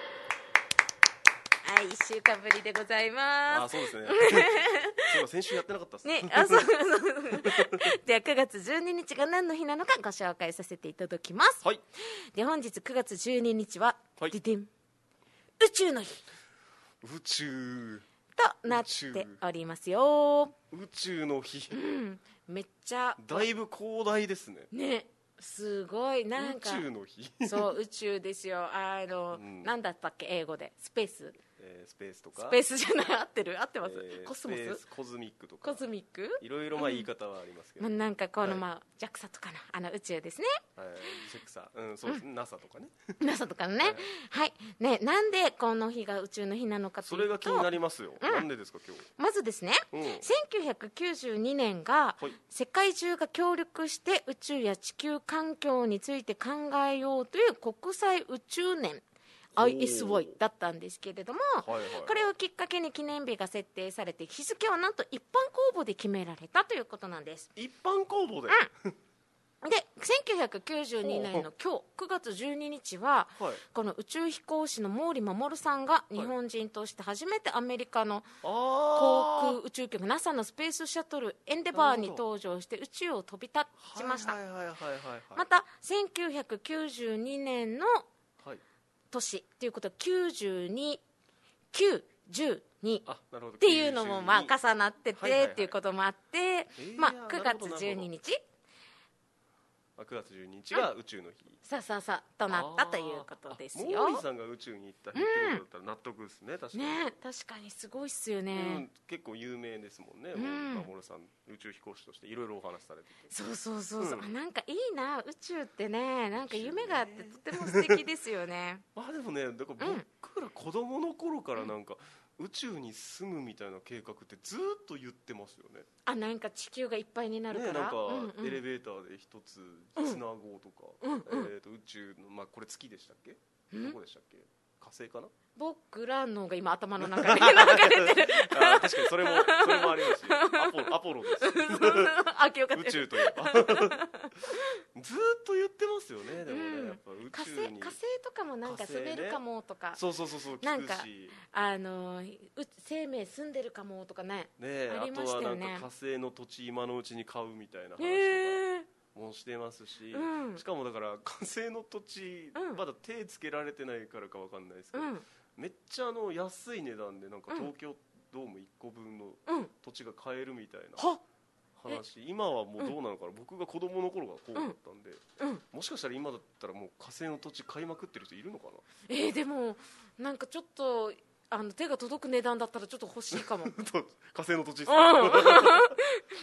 Speaker 1: はいいっしゅうかんぶりでございま
Speaker 2: あ、そうですねそうだ先週やってなかったっす
Speaker 1: すねあそうそうではくがつじゅうににちが何の日なのかご紹介させていただきます。
Speaker 2: はい
Speaker 1: で本日くがつじゅうににちは、
Speaker 2: はい
Speaker 1: ででん宇宙の日
Speaker 2: 宇宙
Speaker 1: となっておりますよ。
Speaker 2: 宇宙の日、
Speaker 1: めっちゃ
Speaker 2: だいぶ広大ですね。
Speaker 1: ねすごいなんか
Speaker 2: 宇宙の日
Speaker 1: そう宇宙ですよあの、
Speaker 2: ん
Speaker 1: なんだったっけ英語でスペース
Speaker 2: えースペースとか
Speaker 1: スペースじゃない合ってる合ってます、
Speaker 2: えー
Speaker 1: コスモ
Speaker 2: スペー
Speaker 1: ス
Speaker 2: コズミックとか
Speaker 1: コズミック
Speaker 2: いろいろまあ言い方はありますけど、
Speaker 1: まあ、なんかこの、
Speaker 2: はい
Speaker 1: まあ ジャクサ とかのあの宇宙ですね
Speaker 2: はい、セクサうんそうですね、ナサ とかね
Speaker 1: ナサ とかのねはい、ねなんでこの日が宇宙の日なのかというと
Speaker 2: それが気になりますよ、なんでですか今日。
Speaker 1: まずですね、
Speaker 2: うん
Speaker 1: せんきゅうひゃくきゅうじゅうにねんが、
Speaker 2: はい
Speaker 1: 世界中が協力して宇宙や地球環境について考えようという国際宇宙年 アイエスワイ だったんですけれども、
Speaker 2: はいはい
Speaker 1: これをきっかけに記念日が設定されて日付はなんと一般公募で決められたということなんです。
Speaker 2: 一般公募で、
Speaker 1: でせんきゅうひゃくきゅうじゅうにねんの今日くがつじゅうににちは、
Speaker 2: はい
Speaker 1: この宇宙飛行士の毛利衛さんが日本人として初めてアメリカの航
Speaker 2: あ
Speaker 1: 空宇宙局 ナサ のスペースシャトルエンデバーに登場して宇宙を飛び立ちました。
Speaker 2: はいはいはいはいはいはい
Speaker 1: またせんきゅうひゃくきゅうじゅうにねんの
Speaker 2: はい
Speaker 1: 年ということはきゅうじゅうに、きゅう、じゅうに
Speaker 2: あなるほど
Speaker 1: っていうのもまあ
Speaker 2: きゅうじゅうに
Speaker 1: 重なって
Speaker 2: はいはいはい
Speaker 1: てっていうこともあって、
Speaker 2: えー
Speaker 1: まあ、
Speaker 2: な
Speaker 1: 9
Speaker 2: るほど
Speaker 1: 月じゅうににち
Speaker 2: あくがつじゅうににちが宇宙の日
Speaker 1: さあさあさあとなったということですよ。
Speaker 2: 毛利さんが宇宙に行った日ってことだったら納得ですね、確かに、
Speaker 1: ね確かにすごいっすよね、
Speaker 2: うん、結構有名ですもんね、
Speaker 1: ん
Speaker 2: 守さん宇宙飛行士としていろいろお話しされてて。
Speaker 1: そうそうそうそう、
Speaker 2: うん
Speaker 1: あなんかいいな宇宙ってねなんか夢があってとても素敵ですよね
Speaker 2: まあでもねだから僕ら子供の頃からなんか宇宙に住むみたいな計画ってずっと言ってますよね。
Speaker 1: あなんか地球がいっぱいになるから、
Speaker 2: ねなんか
Speaker 1: うんうん
Speaker 2: エレベーターで一つつなごうとか、えーと宇宙のまあこれ月でしたっけ？どこでしたっけ？火星かな？
Speaker 1: 僕らのが今頭の中で流れてる
Speaker 2: あ確かにそれもそれもありますしアポアポロです
Speaker 1: あよかった
Speaker 2: 宇宙といえばずーっと言ってますよねでもね、
Speaker 1: うん
Speaker 2: やっぱ宇
Speaker 1: 火星
Speaker 2: 宙に
Speaker 1: 火星とかもなんか住めるかもとか、
Speaker 2: そうそうそうそう
Speaker 1: なんか
Speaker 2: 聞くし
Speaker 1: あのう生命住んでるかもとかね
Speaker 2: ねえ
Speaker 1: あり
Speaker 2: あとは
Speaker 1: ましたよね
Speaker 2: なんか火星の土地今のうちに買うみたいな話とか
Speaker 1: へえ
Speaker 2: もしてますし、
Speaker 1: うん
Speaker 2: しかもだから火星の土地、
Speaker 1: うん
Speaker 2: まだ手つけられてないからかわかんないですけど、
Speaker 1: うん
Speaker 2: めっちゃあの安い値段でなんか東京ドームいっこぶんの
Speaker 1: うん
Speaker 2: 土地が買えるみたいな
Speaker 1: は
Speaker 2: 話、今はもうどうなのかな、僕が子供の頃がこうだったんで、
Speaker 1: うん
Speaker 2: もしかしたら今だったらもう火星の土地買いまくってる人いるのかな。
Speaker 1: えー、でもなんかちょっとあの手が届く値段だったらちょっと欲しいかも
Speaker 2: と火星の土地です
Speaker 1: う
Speaker 2: か、
Speaker 1: ん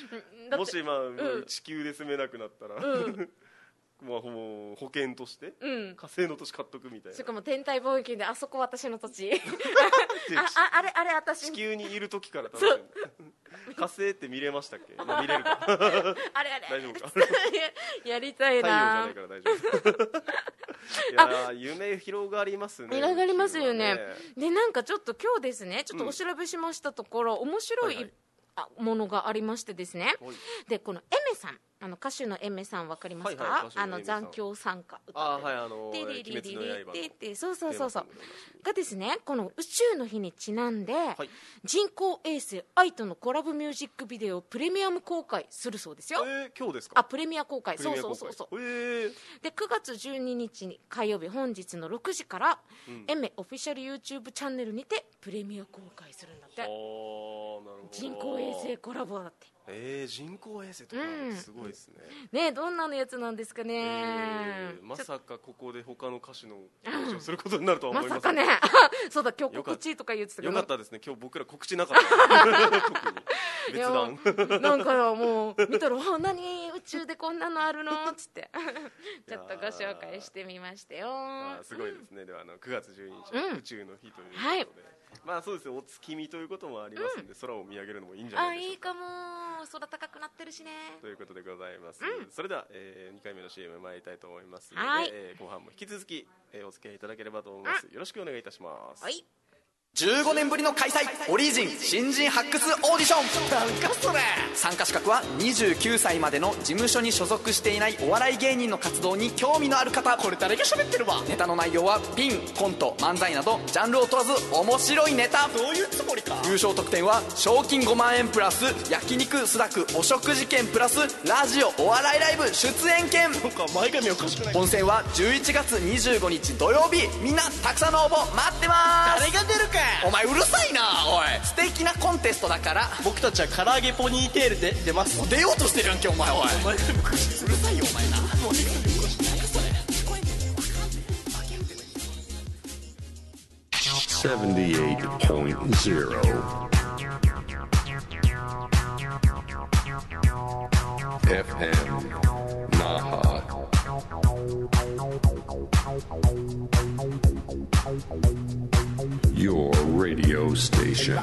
Speaker 1: って
Speaker 2: もし、まあ
Speaker 1: うん
Speaker 2: 地球で住めなくなったら、
Speaker 1: うん
Speaker 2: まあ、もう保険として
Speaker 1: うん
Speaker 2: 火星の土地買っとくみたいな。
Speaker 1: しかも天体望遠鏡であそこ私の土地あああれあれ私
Speaker 2: 地球にいる時から楽しんで火星って見れましたっけ、まあ、見れるか
Speaker 1: あれあれ
Speaker 2: 大丈夫か
Speaker 1: やりたい
Speaker 2: 太陽じゃ
Speaker 1: な
Speaker 2: ないから大丈夫いやー夢広がりますね。
Speaker 1: 広がりますよね
Speaker 2: 宇宙は
Speaker 1: でなんかちょっと今日ですねちょっとお調べしましたところ、面白い、
Speaker 2: はいはい
Speaker 1: あものがありましてですね
Speaker 2: はい
Speaker 1: でこのエメさんあの歌手のエメさんわかりますか、
Speaker 2: はいはい歌手の
Speaker 1: あの
Speaker 2: エメさん
Speaker 1: 残響参加歌ってる
Speaker 2: あーはいあのー
Speaker 1: テレリリリ
Speaker 2: 鬼滅の刃の
Speaker 1: リってそうそうそうそう
Speaker 2: テーマソングでおなじみ
Speaker 1: がですねこの宇宙の日にちなんで、
Speaker 2: い
Speaker 1: 人工衛星愛とのコラボミュージックビデオをプレミアム公開するそうですよ、
Speaker 2: えー、今日ですか。
Speaker 1: あプレミア公開そう
Speaker 2: プレミア公開
Speaker 1: そうそうそう
Speaker 2: えー、
Speaker 1: でくがつじゅうににちに火曜日本日のろくじから、
Speaker 2: うん
Speaker 1: エメオフィシャル YouTube チャンネルにてプレミア公開するんだって
Speaker 2: あーなるほど。
Speaker 1: 人工衛星コラボだって
Speaker 2: えー、人工衛星とか
Speaker 1: うん
Speaker 2: すごいですね、
Speaker 1: ねどんなのやつなんですかね、
Speaker 2: えーま
Speaker 1: ちょ
Speaker 2: さかここで他の歌手の話をすることになるとは思いません。
Speaker 1: まさかねそうだ今日
Speaker 2: よかっ
Speaker 1: 告知とか言ってたけど
Speaker 2: よかったですね。今日僕ら告知なかった特に別
Speaker 1: いや
Speaker 2: 段
Speaker 1: なんかもう見たらあ何宇宙でこんなのあるのっつってちょっとご紹介してみましたよ
Speaker 2: あーすごいですね。ではあのくがつじゅうににち、
Speaker 1: うん
Speaker 2: 宇宙の日ということで、
Speaker 1: はい
Speaker 2: まあそうですね、お月見ということもありますんで、空を見上げるのもいいんじゃないでしょうか。
Speaker 1: あいいかも空高くなってるしね
Speaker 2: ということでございます、
Speaker 1: うん
Speaker 2: それでは、えー、にかいめの シーエム 参りたいと思いますので、
Speaker 1: はい
Speaker 2: えー後半も引き続き、えーお付き合いいただければと思います、よろしくお願いいたします。
Speaker 1: はい
Speaker 3: じゅうごねんぶりの開催オリジン新人発掘オーディション。なんかそれ。参加資格はにじゅうきゅうさいまでの事務所に所属していないお笑い芸人の活動に興味のある方。これ誰が喋ってるわ。ネタの内容はピンコント漫才などジャンルを問わず面白いネタ。
Speaker 4: どういうつもりか。
Speaker 3: 優勝特典は賞金ごまんえんプラス焼肉スダクお食事券プラスラジオお笑いライブ出演券。
Speaker 4: なんか前髪おかしくない。
Speaker 3: 本選はじゅういちがつにじゅうごにち土曜日。みんなたくさんの応募待ってます。
Speaker 4: 誰が出るか。
Speaker 3: お前うるさいなおい。素敵なコンテストだから
Speaker 4: 僕たちは唐揚げポニーテールで出ます。
Speaker 3: 出ようとしてるやんけお前。おい
Speaker 4: 前髪おかしい。
Speaker 3: うるさいよお前な。もう前髪おかしい。何やそれ。聞こえんねん。わかんねん。バケンって
Speaker 5: seventy-eight point zero F M Naha. Your radio station.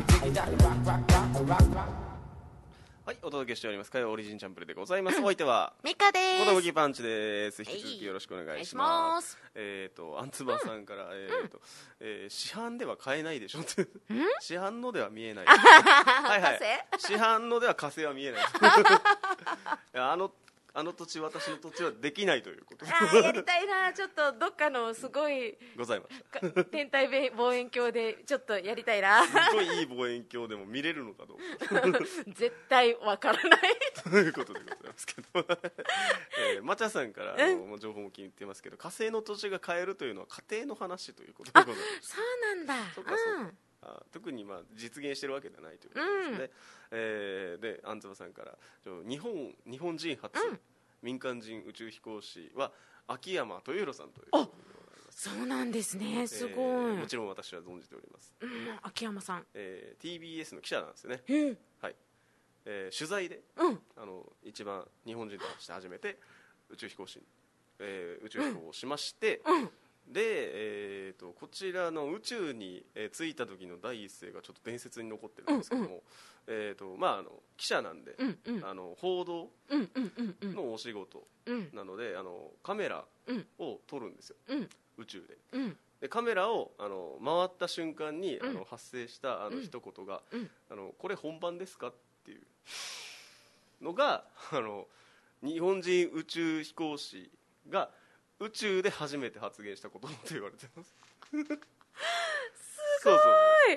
Speaker 2: はい、お届けしております火曜オリジンチャンプルでございます。お相手は
Speaker 1: ミカで
Speaker 2: 子供
Speaker 1: す
Speaker 2: ギパンチです。引き続きよろしくお願いします。
Speaker 1: お願いし
Speaker 2: えっ、とアンツバさんから、えっ、と、えー市販では買えないでしょって市販のでは見えないはいはい市販のでは火星は見えないいやあのあの土地私の土地はできないということ
Speaker 1: あーやりたいなちょっとどっかのすごい
Speaker 2: ございました
Speaker 1: か天体望遠鏡でちょっとやりたいな
Speaker 2: すごいいい望遠鏡でも見れるのかどうか
Speaker 1: 絶対わからない
Speaker 2: ということでございますけど、えー、マチャさんからあの、もう情報も聞いてますけど火星の土地が買えるというのは家庭の話ということでございます
Speaker 1: そうなんだ
Speaker 2: そうかそうか、あ特にまあ実現してるわけではないということですね、
Speaker 1: うん
Speaker 2: えーでアンツバさんからちょ日本日本人初、
Speaker 1: うん
Speaker 2: 民間人宇宙飛行士は秋山豊弘さんということでございます
Speaker 1: そうなんですねすごい、
Speaker 2: えーもちろん私は存じております、
Speaker 1: うん、秋山さん
Speaker 2: えー、ティービーエス の記者なんですよね、
Speaker 1: へえ
Speaker 2: はいえー取材で
Speaker 1: うん
Speaker 2: あの一番日本人として初めて宇宙飛行士に、えー宇宙飛行をしまして、
Speaker 1: うん
Speaker 2: で、えー、とこちらの宇宙に、えー着いた時の第一声がちょっと伝説に残ってるんですけども、えーとまあ、あの記者なんで、
Speaker 1: うんうん
Speaker 2: あの報道
Speaker 1: うんうんうんうん
Speaker 2: のお仕事
Speaker 1: うん
Speaker 2: なので、あのカメラ
Speaker 1: うん
Speaker 2: を撮るんですよ、
Speaker 1: うん
Speaker 2: 宇宙で。
Speaker 1: うん
Speaker 2: でカメラをあの回った瞬間に、
Speaker 1: うん
Speaker 2: あの発生したあの
Speaker 1: うん
Speaker 2: 一言が、
Speaker 1: うん
Speaker 2: あのこれ本番ですかっていうのがあの日本人宇宙飛行士が宇宙で初めて発言した言葉と言われてます。すごい。そうそう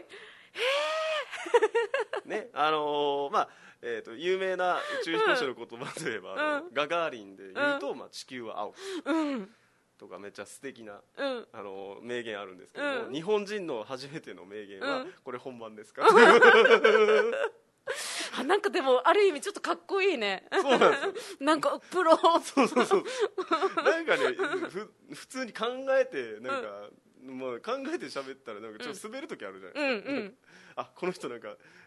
Speaker 2: そうね、あのーまあえー、と有名な宇宙飛行士の言葉といえば、あの
Speaker 1: うん
Speaker 2: ガガーリンで言うと、まあ、地球は青
Speaker 1: うん
Speaker 2: とかめっちゃ素敵な
Speaker 1: うん
Speaker 2: あの名言あるんですけども、
Speaker 1: うん
Speaker 2: 日本人の初めての名言は、
Speaker 1: うん
Speaker 2: これ本番ですか
Speaker 1: あなんかでもある意味ちょっとかっこいいね
Speaker 2: そうなんですよ
Speaker 1: なんかプロ
Speaker 2: そうそうそうなんかねふ普通に考えてなんか、まあ、考えて喋ったらなんかちょっと滑る時あるじゃないですか、
Speaker 1: うんうん
Speaker 2: あこの人なんか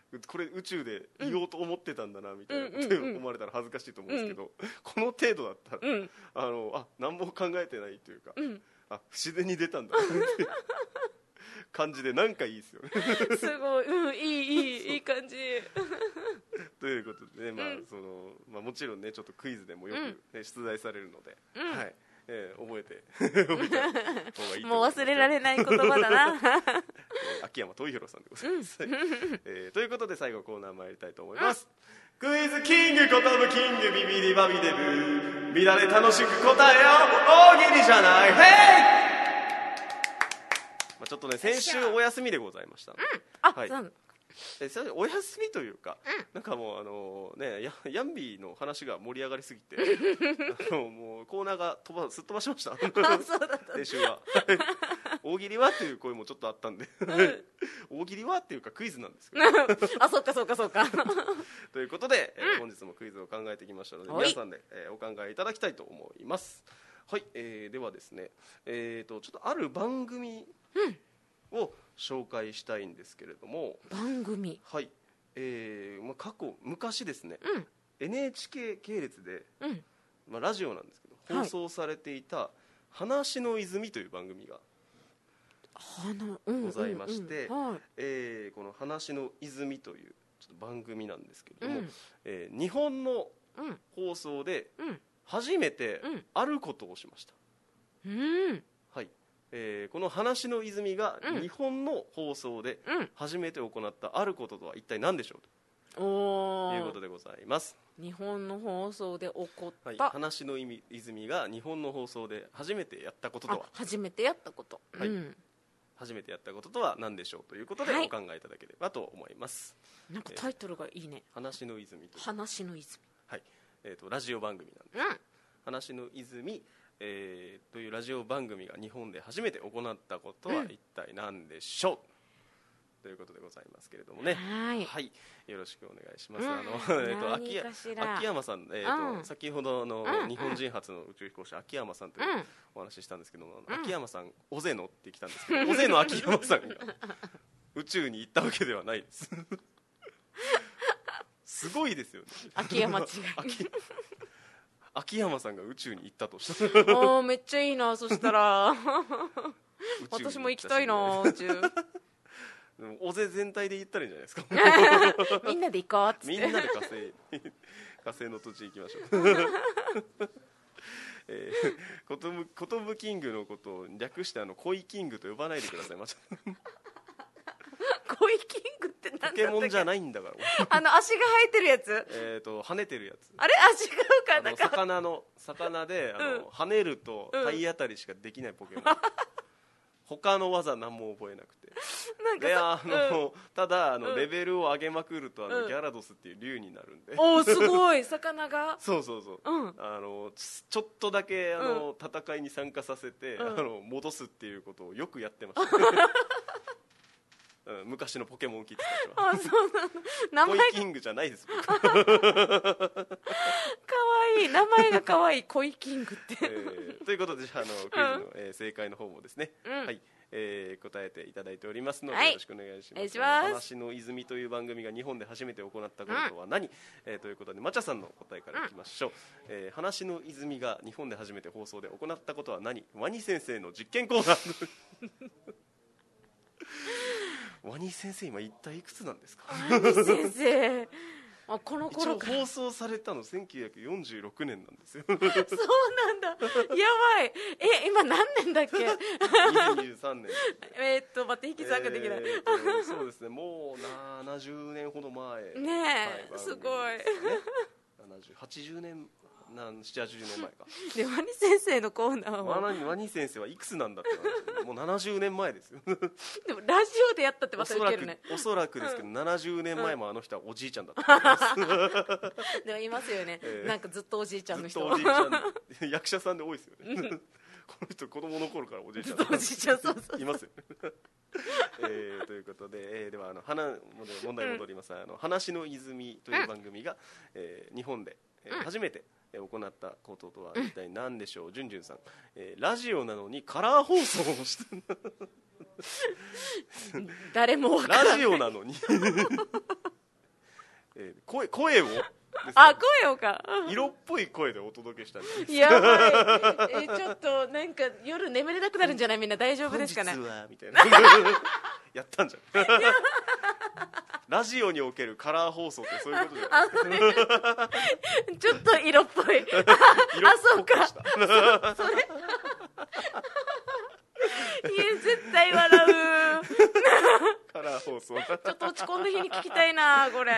Speaker 2: これ宇宙で言おうと思ってたんだなみたいなこと
Speaker 1: うんうんうん
Speaker 2: 思われたら恥ずかしいと思うんですけど、この程度だったら、
Speaker 1: うん
Speaker 2: あのあ何も考えてないというか、
Speaker 1: うん
Speaker 2: あ不自然に出たんだなっていう感じでなんかいいですよね
Speaker 1: すごい、うん、いいいいいい感じ。
Speaker 2: ということでね、まあ
Speaker 1: うん
Speaker 2: そのまあ、もちろんねちょっとクイズでもよく、ね出題されるので、
Speaker 1: うん
Speaker 2: はいえー覚えて覚えた方がいいと思います。
Speaker 1: もう忘れられない言葉だな。
Speaker 2: えー秋山豊弘さんでございます、えーということで最後コーナー参りたいと思います、クイズキングことぶキングビビリバビデブー乱れ楽しく答えよ大喜利じゃない、ヘイまあちょっとね先週お休みでございました、
Speaker 1: あ、
Speaker 2: はい
Speaker 1: そう
Speaker 2: えそれお休みというか、なんかもうあのねヤヤンビーの話が盛り上がりすぎてあのもうコーナーが飛ばすっ飛ばしました
Speaker 1: あ、そうだった。
Speaker 2: 先週は大喜利はっていう声もちょっとあったんで大喜利はっていうかクイズなんですけど
Speaker 1: あ、そうかそうかそうか。
Speaker 2: ということで、えー本日もクイズを考えてきましたので、
Speaker 1: はい
Speaker 2: 皆さんで、えーお考えいただきたいと思います。はい、えーではですね、えーとちょっとある番組を紹介したいんですけれども、
Speaker 1: 番組。
Speaker 2: はい、えーまあ、過去昔ですね、
Speaker 1: うん
Speaker 2: エヌエイチケー 系列で、
Speaker 1: うん。
Speaker 2: まあ、ラジオなんですけど
Speaker 1: はい
Speaker 2: 放送されていた「話の泉」という番組が、
Speaker 1: 花、うん、
Speaker 2: ございまして
Speaker 1: うんうんはい。
Speaker 2: えーこの「話の泉」というちょっと番組なんですけれども、
Speaker 1: うん
Speaker 2: えー日本の
Speaker 1: うん
Speaker 2: 放送で
Speaker 1: うん
Speaker 2: 初めて
Speaker 1: うん
Speaker 2: あることをしました、
Speaker 1: うん
Speaker 2: はいえーこの話の泉が
Speaker 1: うん
Speaker 2: 日本の放送で
Speaker 1: うん。
Speaker 2: 初めて行ったあることとは一体何でしょう
Speaker 1: おー
Speaker 2: ということでございます、
Speaker 1: 日本の放送で起こ
Speaker 2: はい、
Speaker 1: った、
Speaker 2: 話の泉が日本の放送で初めてやったことと
Speaker 1: あ
Speaker 2: は、
Speaker 1: 初めてやったこと、
Speaker 2: はい
Speaker 1: うん、
Speaker 2: 初めてやったこととは何でしょうということで
Speaker 1: はい
Speaker 2: お考えいただければと思います、
Speaker 1: なんかタイトルがいいね、
Speaker 2: 話の泉という、
Speaker 1: 話の泉。
Speaker 2: はいえー、とラジオ番組なんです、
Speaker 1: うん
Speaker 2: 話の泉、えーというラジオ番組が日本で初めて行ったことは一体何でしょう、ということでございますけれどもね、
Speaker 1: はい
Speaker 2: はい、よろしくお願いします、
Speaker 1: うん
Speaker 2: あのえーと秋
Speaker 1: 何かしら
Speaker 2: 秋山さん、えーと
Speaker 1: うん
Speaker 2: 先ほどの
Speaker 1: うん
Speaker 2: 日本人初の宇宙飛行士秋山さんという
Speaker 1: うん
Speaker 2: お話ししたんですけども、
Speaker 1: うん
Speaker 2: 秋山さんオゼノって来たんですけどオゼノ秋山さんが宇宙に行ったわけではないですすごいですよね
Speaker 1: 秋山違い
Speaker 2: 秋秋山さんが宇宙に行ったとしたら
Speaker 1: おーめっちゃいいな、そしたら
Speaker 2: 宇宙に行ったし
Speaker 1: 私も行きたいな宇宙
Speaker 2: でも尾瀬全体で行ったらいいんじゃないですか
Speaker 1: みんなで行こうっつって
Speaker 2: みんなで火星火星の土地行きましょうえー、コトムコトムキングのことを略してあのコイキングと呼ばないでくださいまた
Speaker 1: コイキングって何だ
Speaker 2: ポ
Speaker 1: ったっけ、
Speaker 2: ケモンじゃないんだから
Speaker 1: あの足が生えてるやつ、
Speaker 2: えーと跳ねてるやつ
Speaker 1: あれ足が浮か
Speaker 2: あの
Speaker 1: んだか
Speaker 2: 魚の魚であの、
Speaker 1: うん
Speaker 2: 跳ねると体当たりしかできないポケモン、他の技何も覚えなくて
Speaker 1: なんか
Speaker 2: であ
Speaker 1: さ、
Speaker 2: の、ただあの、
Speaker 1: うん
Speaker 2: レベルを上げまくるとあの、
Speaker 1: うん
Speaker 2: ギャラドスっていう竜になるんで
Speaker 1: おおすごい魚が
Speaker 2: そうそうそう、
Speaker 1: うん
Speaker 2: あのちちょっとだけあの、戦いに参加させて、
Speaker 1: うん
Speaker 2: あの戻すっていうことをよくやってました、うん、昔のポケモンキッズたちは
Speaker 1: あそうなの名
Speaker 2: コ
Speaker 1: 前
Speaker 2: イキングじゃないです僕、
Speaker 1: かわいい、名前がかわいい、コイキングって
Speaker 2: えーということでじゃああのクイズの、えー正解の方もですね、
Speaker 1: うん
Speaker 2: はいえー答えていただいておりますので、
Speaker 1: はい
Speaker 2: よろしくお願いします。
Speaker 1: お願いします
Speaker 2: 話の泉という番組が日本で初めて行ったことは何、えーということでまちゃさんの答えからいきましょう、えー話の泉が日本で初めて放送で行ったことは何、ワニ先生の実験コーナーワニ先生今一体いくつなんですか。
Speaker 1: 先生、あこの
Speaker 2: 一
Speaker 1: 頃から
Speaker 2: 応放送されたのせんきゅうひゃくよんじゅうろくねんなんですよ
Speaker 1: そうなんだ、やばい、え今何年だっけ
Speaker 2: にせんにじゅうさんねん
Speaker 1: えーっと待って引き算ができない、
Speaker 2: えーとそうですね、もうななじゅうねんほど前
Speaker 1: ねえ、
Speaker 2: はい
Speaker 1: すごい
Speaker 2: 番組ですかねななじゅうはちじゅうねんなななじゅうはちじゅうねんまえか
Speaker 1: でワニ先生のコーナーは
Speaker 2: ワニワニ先生はいくつなんだって話もうななじゅうねんまえですよ
Speaker 1: でもラジオでやったってま
Speaker 2: おそらく
Speaker 1: たいけるね、
Speaker 2: おそらくですけど、ななじゅうねんまえもあの人はおじいちゃんだったと思います
Speaker 1: でもいますよね、
Speaker 2: えー
Speaker 1: なんかずっとおじいちゃんの人
Speaker 2: ずっとおじいちゃん役者さんで多いですよねこの人子供の頃からおじいちゃん
Speaker 1: ずっとおじいちゃん、そうそう
Speaker 2: いますよねえーということで、えーではあの花問題戻ります、あの話の泉という番組が、えー日本で、えー初めてえー行ったこととは一体何でしょう。じゅんじゅんさん、えーラジオなのにカラー放送をして
Speaker 1: 誰もわからない
Speaker 2: ラジオなのにえー、声声を
Speaker 1: あ、声をか
Speaker 2: 色っぽい声でお届けしたんです。
Speaker 1: やばい、えちょっとなんか夜眠れなくなるんじゃない？みんな大丈夫ですかね。
Speaker 2: 本日はみたいなやったんじゃんラジオにおけるカラー放送ってそういうことじゃないですか。
Speaker 1: ちょっと色っぽい
Speaker 2: 色っ
Speaker 1: あ、そ
Speaker 2: ぽ
Speaker 1: うか
Speaker 2: くした
Speaker 1: それいや絶対笑う
Speaker 2: カラー放送
Speaker 1: ちょっと落ち込んだ日に聞きたいなこれ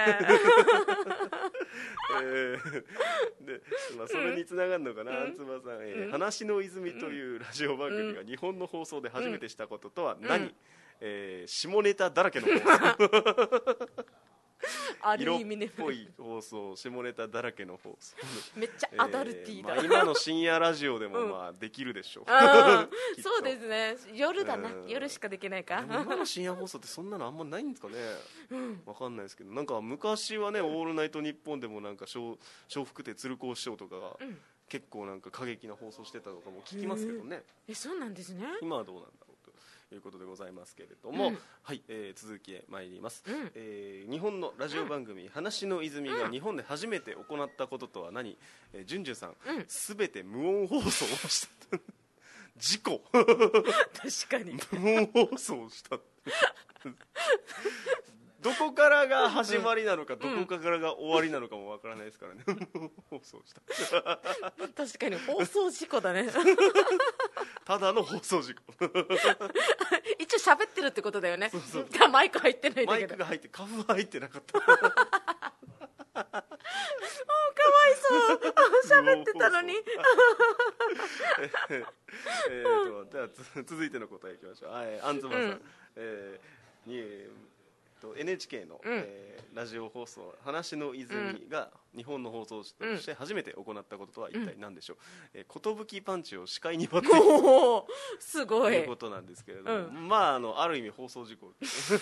Speaker 2: えーでまあ、それにつながるのかな、あんつばさん、えーうん、話の泉というラジオ番組が日本の放送で初めてしたこととは何、うんえー、下ネタだらけの放送
Speaker 1: ある意味ね、
Speaker 2: 色っぽい放送、下ネタだらけの放送
Speaker 1: めっちゃアダルティーだ、
Speaker 2: えーまあ、今の深夜ラジオでもまあできるでしょう、
Speaker 1: うん、そうですね、夜だな、夜しかできないか。
Speaker 2: 今の深夜放送ってそんなのあんまないんですかね、うん、わかんないですけど、なんか昔はね「オールナイトニッポン」でもなんか笑福亭鶴光師匠とかが、うん、結構なんか過激な放送してたとかも聞きますけどね。
Speaker 1: え、そうなんですね。
Speaker 2: 今はどうなんだろうということでございますけれども、うん、はい、えー、続きへ参ります、うんえー、日本のラジオ番組、うん、話の泉が日本で初めて行ったこととは何、えー、じゅんじゅんさん、すべ、うん、て無音放送をした事故
Speaker 1: 確かに
Speaker 2: 無音放送をしたどこからが始まりなのか、うん、どこからが終わりなのかもわからないですからね放送した
Speaker 1: 確かに放送事故だね
Speaker 2: ただの放送事故
Speaker 1: 一応喋ってるってことだよね。そうそうそうマイク入ってないんだけど、
Speaker 2: マイクが入ってカフ入ってなかった
Speaker 1: もうかわいそう喋ってたのに
Speaker 2: えーとでは続いての答えいきましょう。はい、あんずまさん、うん、えー、にえーと エヌエイチケー の、うんえー、ラジオ放送話の泉が日本の放送として初めて行ったこととは一体何でしょう、うんえー、寿パンチを視界に割ってい
Speaker 1: るすごい
Speaker 2: ということなんですけれども、うん、まあ あのある意味放送事故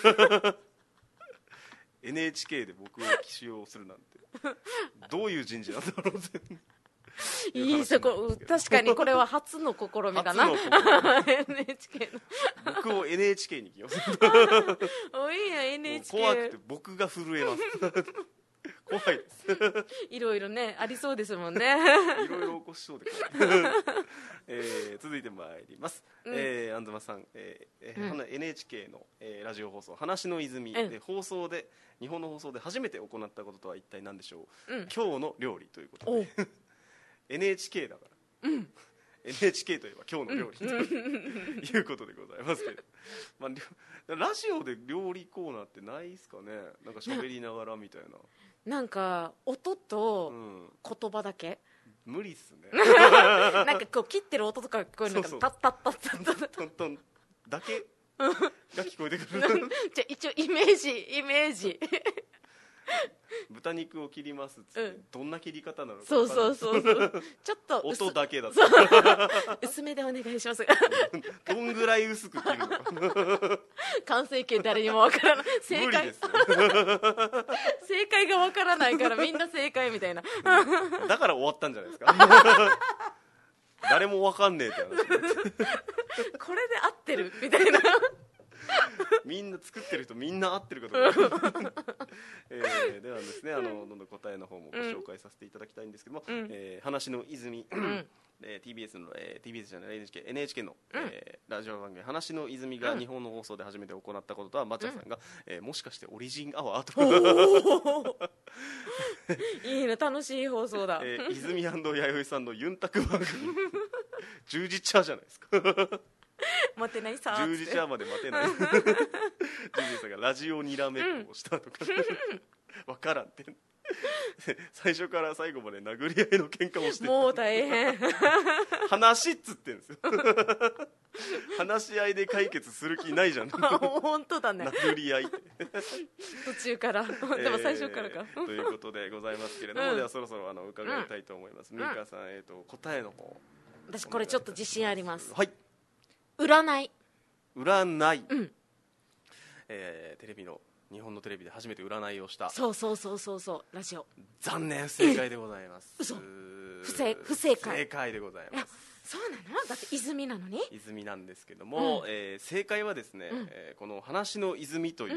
Speaker 2: エヌエイチケー で僕を起用するなんてどういう人事なんだろうって
Speaker 1: いいそこ確かにこれは初の試みだなエヌエイチケー の
Speaker 2: 僕を エヌエイチケー に起用する
Speaker 1: おいいや エヌエイチケー
Speaker 2: 怖くて僕が震えます怖いです
Speaker 1: いろいろねありそうですもんね
Speaker 2: いろいろ起こしそうでえー、続いてまいります、うんえー、安妻さん、えーうん、エヌエイチケー の、えー、ラジオ放送話の泉で、うん、放送で日本の放送で初めて行ったこととは一体何でしょう、うん、今日の料理ということでエヌエイチケー だから、うん、エヌエイチケー といえば今日の料理と、うん、いうことでございますけど、まあ、ラジオで料理コーナーってないですかね。なんか喋りながらみたいな
Speaker 1: なんか音と言葉だけ、
Speaker 2: うん、無理っすね
Speaker 1: なんかこう切ってる音とか聞こえるのかタッタッタッタッタッタッ
Speaker 2: トントンだけが聞こえてくる
Speaker 1: じゃ一応イメージイメージ
Speaker 2: 豚肉を切りますっつって、うん、どんな切り方なのか
Speaker 1: そうそうそうそうちょっと
Speaker 2: 音だけだった
Speaker 1: 薄めでお願いします
Speaker 2: どんぐらい薄く切るのか
Speaker 1: 完成形誰にもわからない正解
Speaker 2: です、ね、
Speaker 1: 正解がわからないからみんな正解みたいな
Speaker 2: だから終わったんじゃないですか誰もわかんねえって話
Speaker 1: これで合ってるみたいな
Speaker 2: みんな作ってる人みんな合ってるかとか、えー、ではですねあのどんどん答えの方もご紹介させていただきたいんですけども、うんえー、話の泉、うんえー、ティービーエス の、えー、ティービーエス じゃない エヌエイチケー, エヌエイチケー の、うんえー、ラジオ番組話の泉が日本の放送で初めて行ったこととは、うん、マチャさんが、えー、もしかしてオリジンアワーと
Speaker 1: いいね楽しい放送だ、
Speaker 2: えー、泉&弥生さんのユンタク番組十字茶じゃないですか
Speaker 1: 待てないさ
Speaker 2: 十字茶まで待てないジュリーさんがラジオにらめっこをしたとか分からんって最初から最後まで殴り合いの喧嘩をして
Speaker 1: もう大変
Speaker 2: 話っつってんですよ話し合いで解決する気ないじゃん
Speaker 1: 本当だね
Speaker 2: 殴り合いって
Speaker 1: 途中からでも最初からか、
Speaker 2: えー、ということでございますけれども、うん、ではそろそろあの伺いたいと思います、うん、ミカさん、えー、と答えの方
Speaker 1: 私これちょっと自信あります。
Speaker 2: はい
Speaker 1: 占い
Speaker 2: 占い、うんえー、テレビの日本のテレビで初めて占いをした
Speaker 1: そうそうそうそうそうラジオ
Speaker 2: 残念正解でございます
Speaker 1: 嘘不正不正解
Speaker 2: 正解でございます
Speaker 1: そうなのだって泉なのに
Speaker 2: 泉なんですけども、うんえー、正解はですね、うんえー、この話の泉という、うん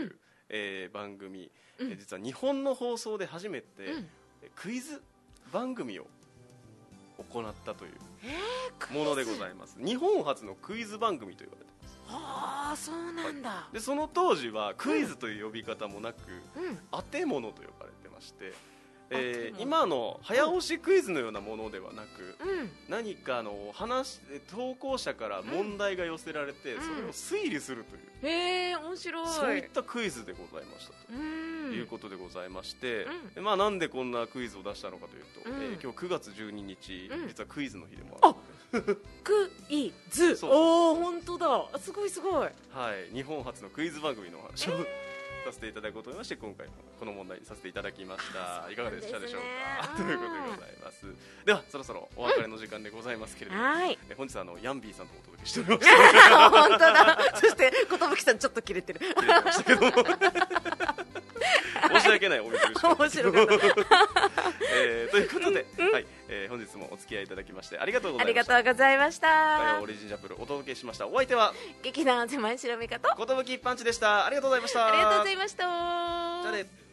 Speaker 2: えー、番組、うん、実は日本の放送で初めて、うん、クイズ番組を行ったというものでございます。日本初のクイズ番組と言われてます。
Speaker 1: ああ、そうなんだ、
Speaker 2: はい、でその当時はクイズという呼び方もなく、うん、当て物と呼ばれてまして、えー、今の早押しクイズのようなものではなく、うん、何かあの話投稿者から問題が寄せられて、うん、それを推理するという、
Speaker 1: へー、面白い、
Speaker 2: そういったクイズでございましたということでございまして、うん、まあ、なんでこんなクイズを出したのかというと、うん、えー、今日くがつじゅうににち、うん、実はクイズの日でもある。
Speaker 1: クイズ、おー、本当だ、すごいすごい、
Speaker 2: はい、日本初のクイズ番組のお話を、えーさせていただくことにまして、今回もこの問題にさせていただきました。いかがでしたでしょうかということでございます。ではそろそろお別れの時間でございますけれども、うん、はい、え本日はあのヤンビーさんとお届けしておりました
Speaker 1: 本当だ、そして寿さんちょっと切れてる
Speaker 2: 切れてましたけども申し訳ない、お見苦しかった
Speaker 1: 面白かった、
Speaker 2: えー、ということで、うん、はい、えー、本日もお付き合いいただきましてありがとうございました。
Speaker 1: ありがとうございました。
Speaker 2: 火曜オリジンジャンプルお届けしました。お相手は
Speaker 1: 劇団狭い白美香と
Speaker 2: 寿パンチでした。ありがとうございました。
Speaker 1: ありがとうございました。
Speaker 2: じゃあね。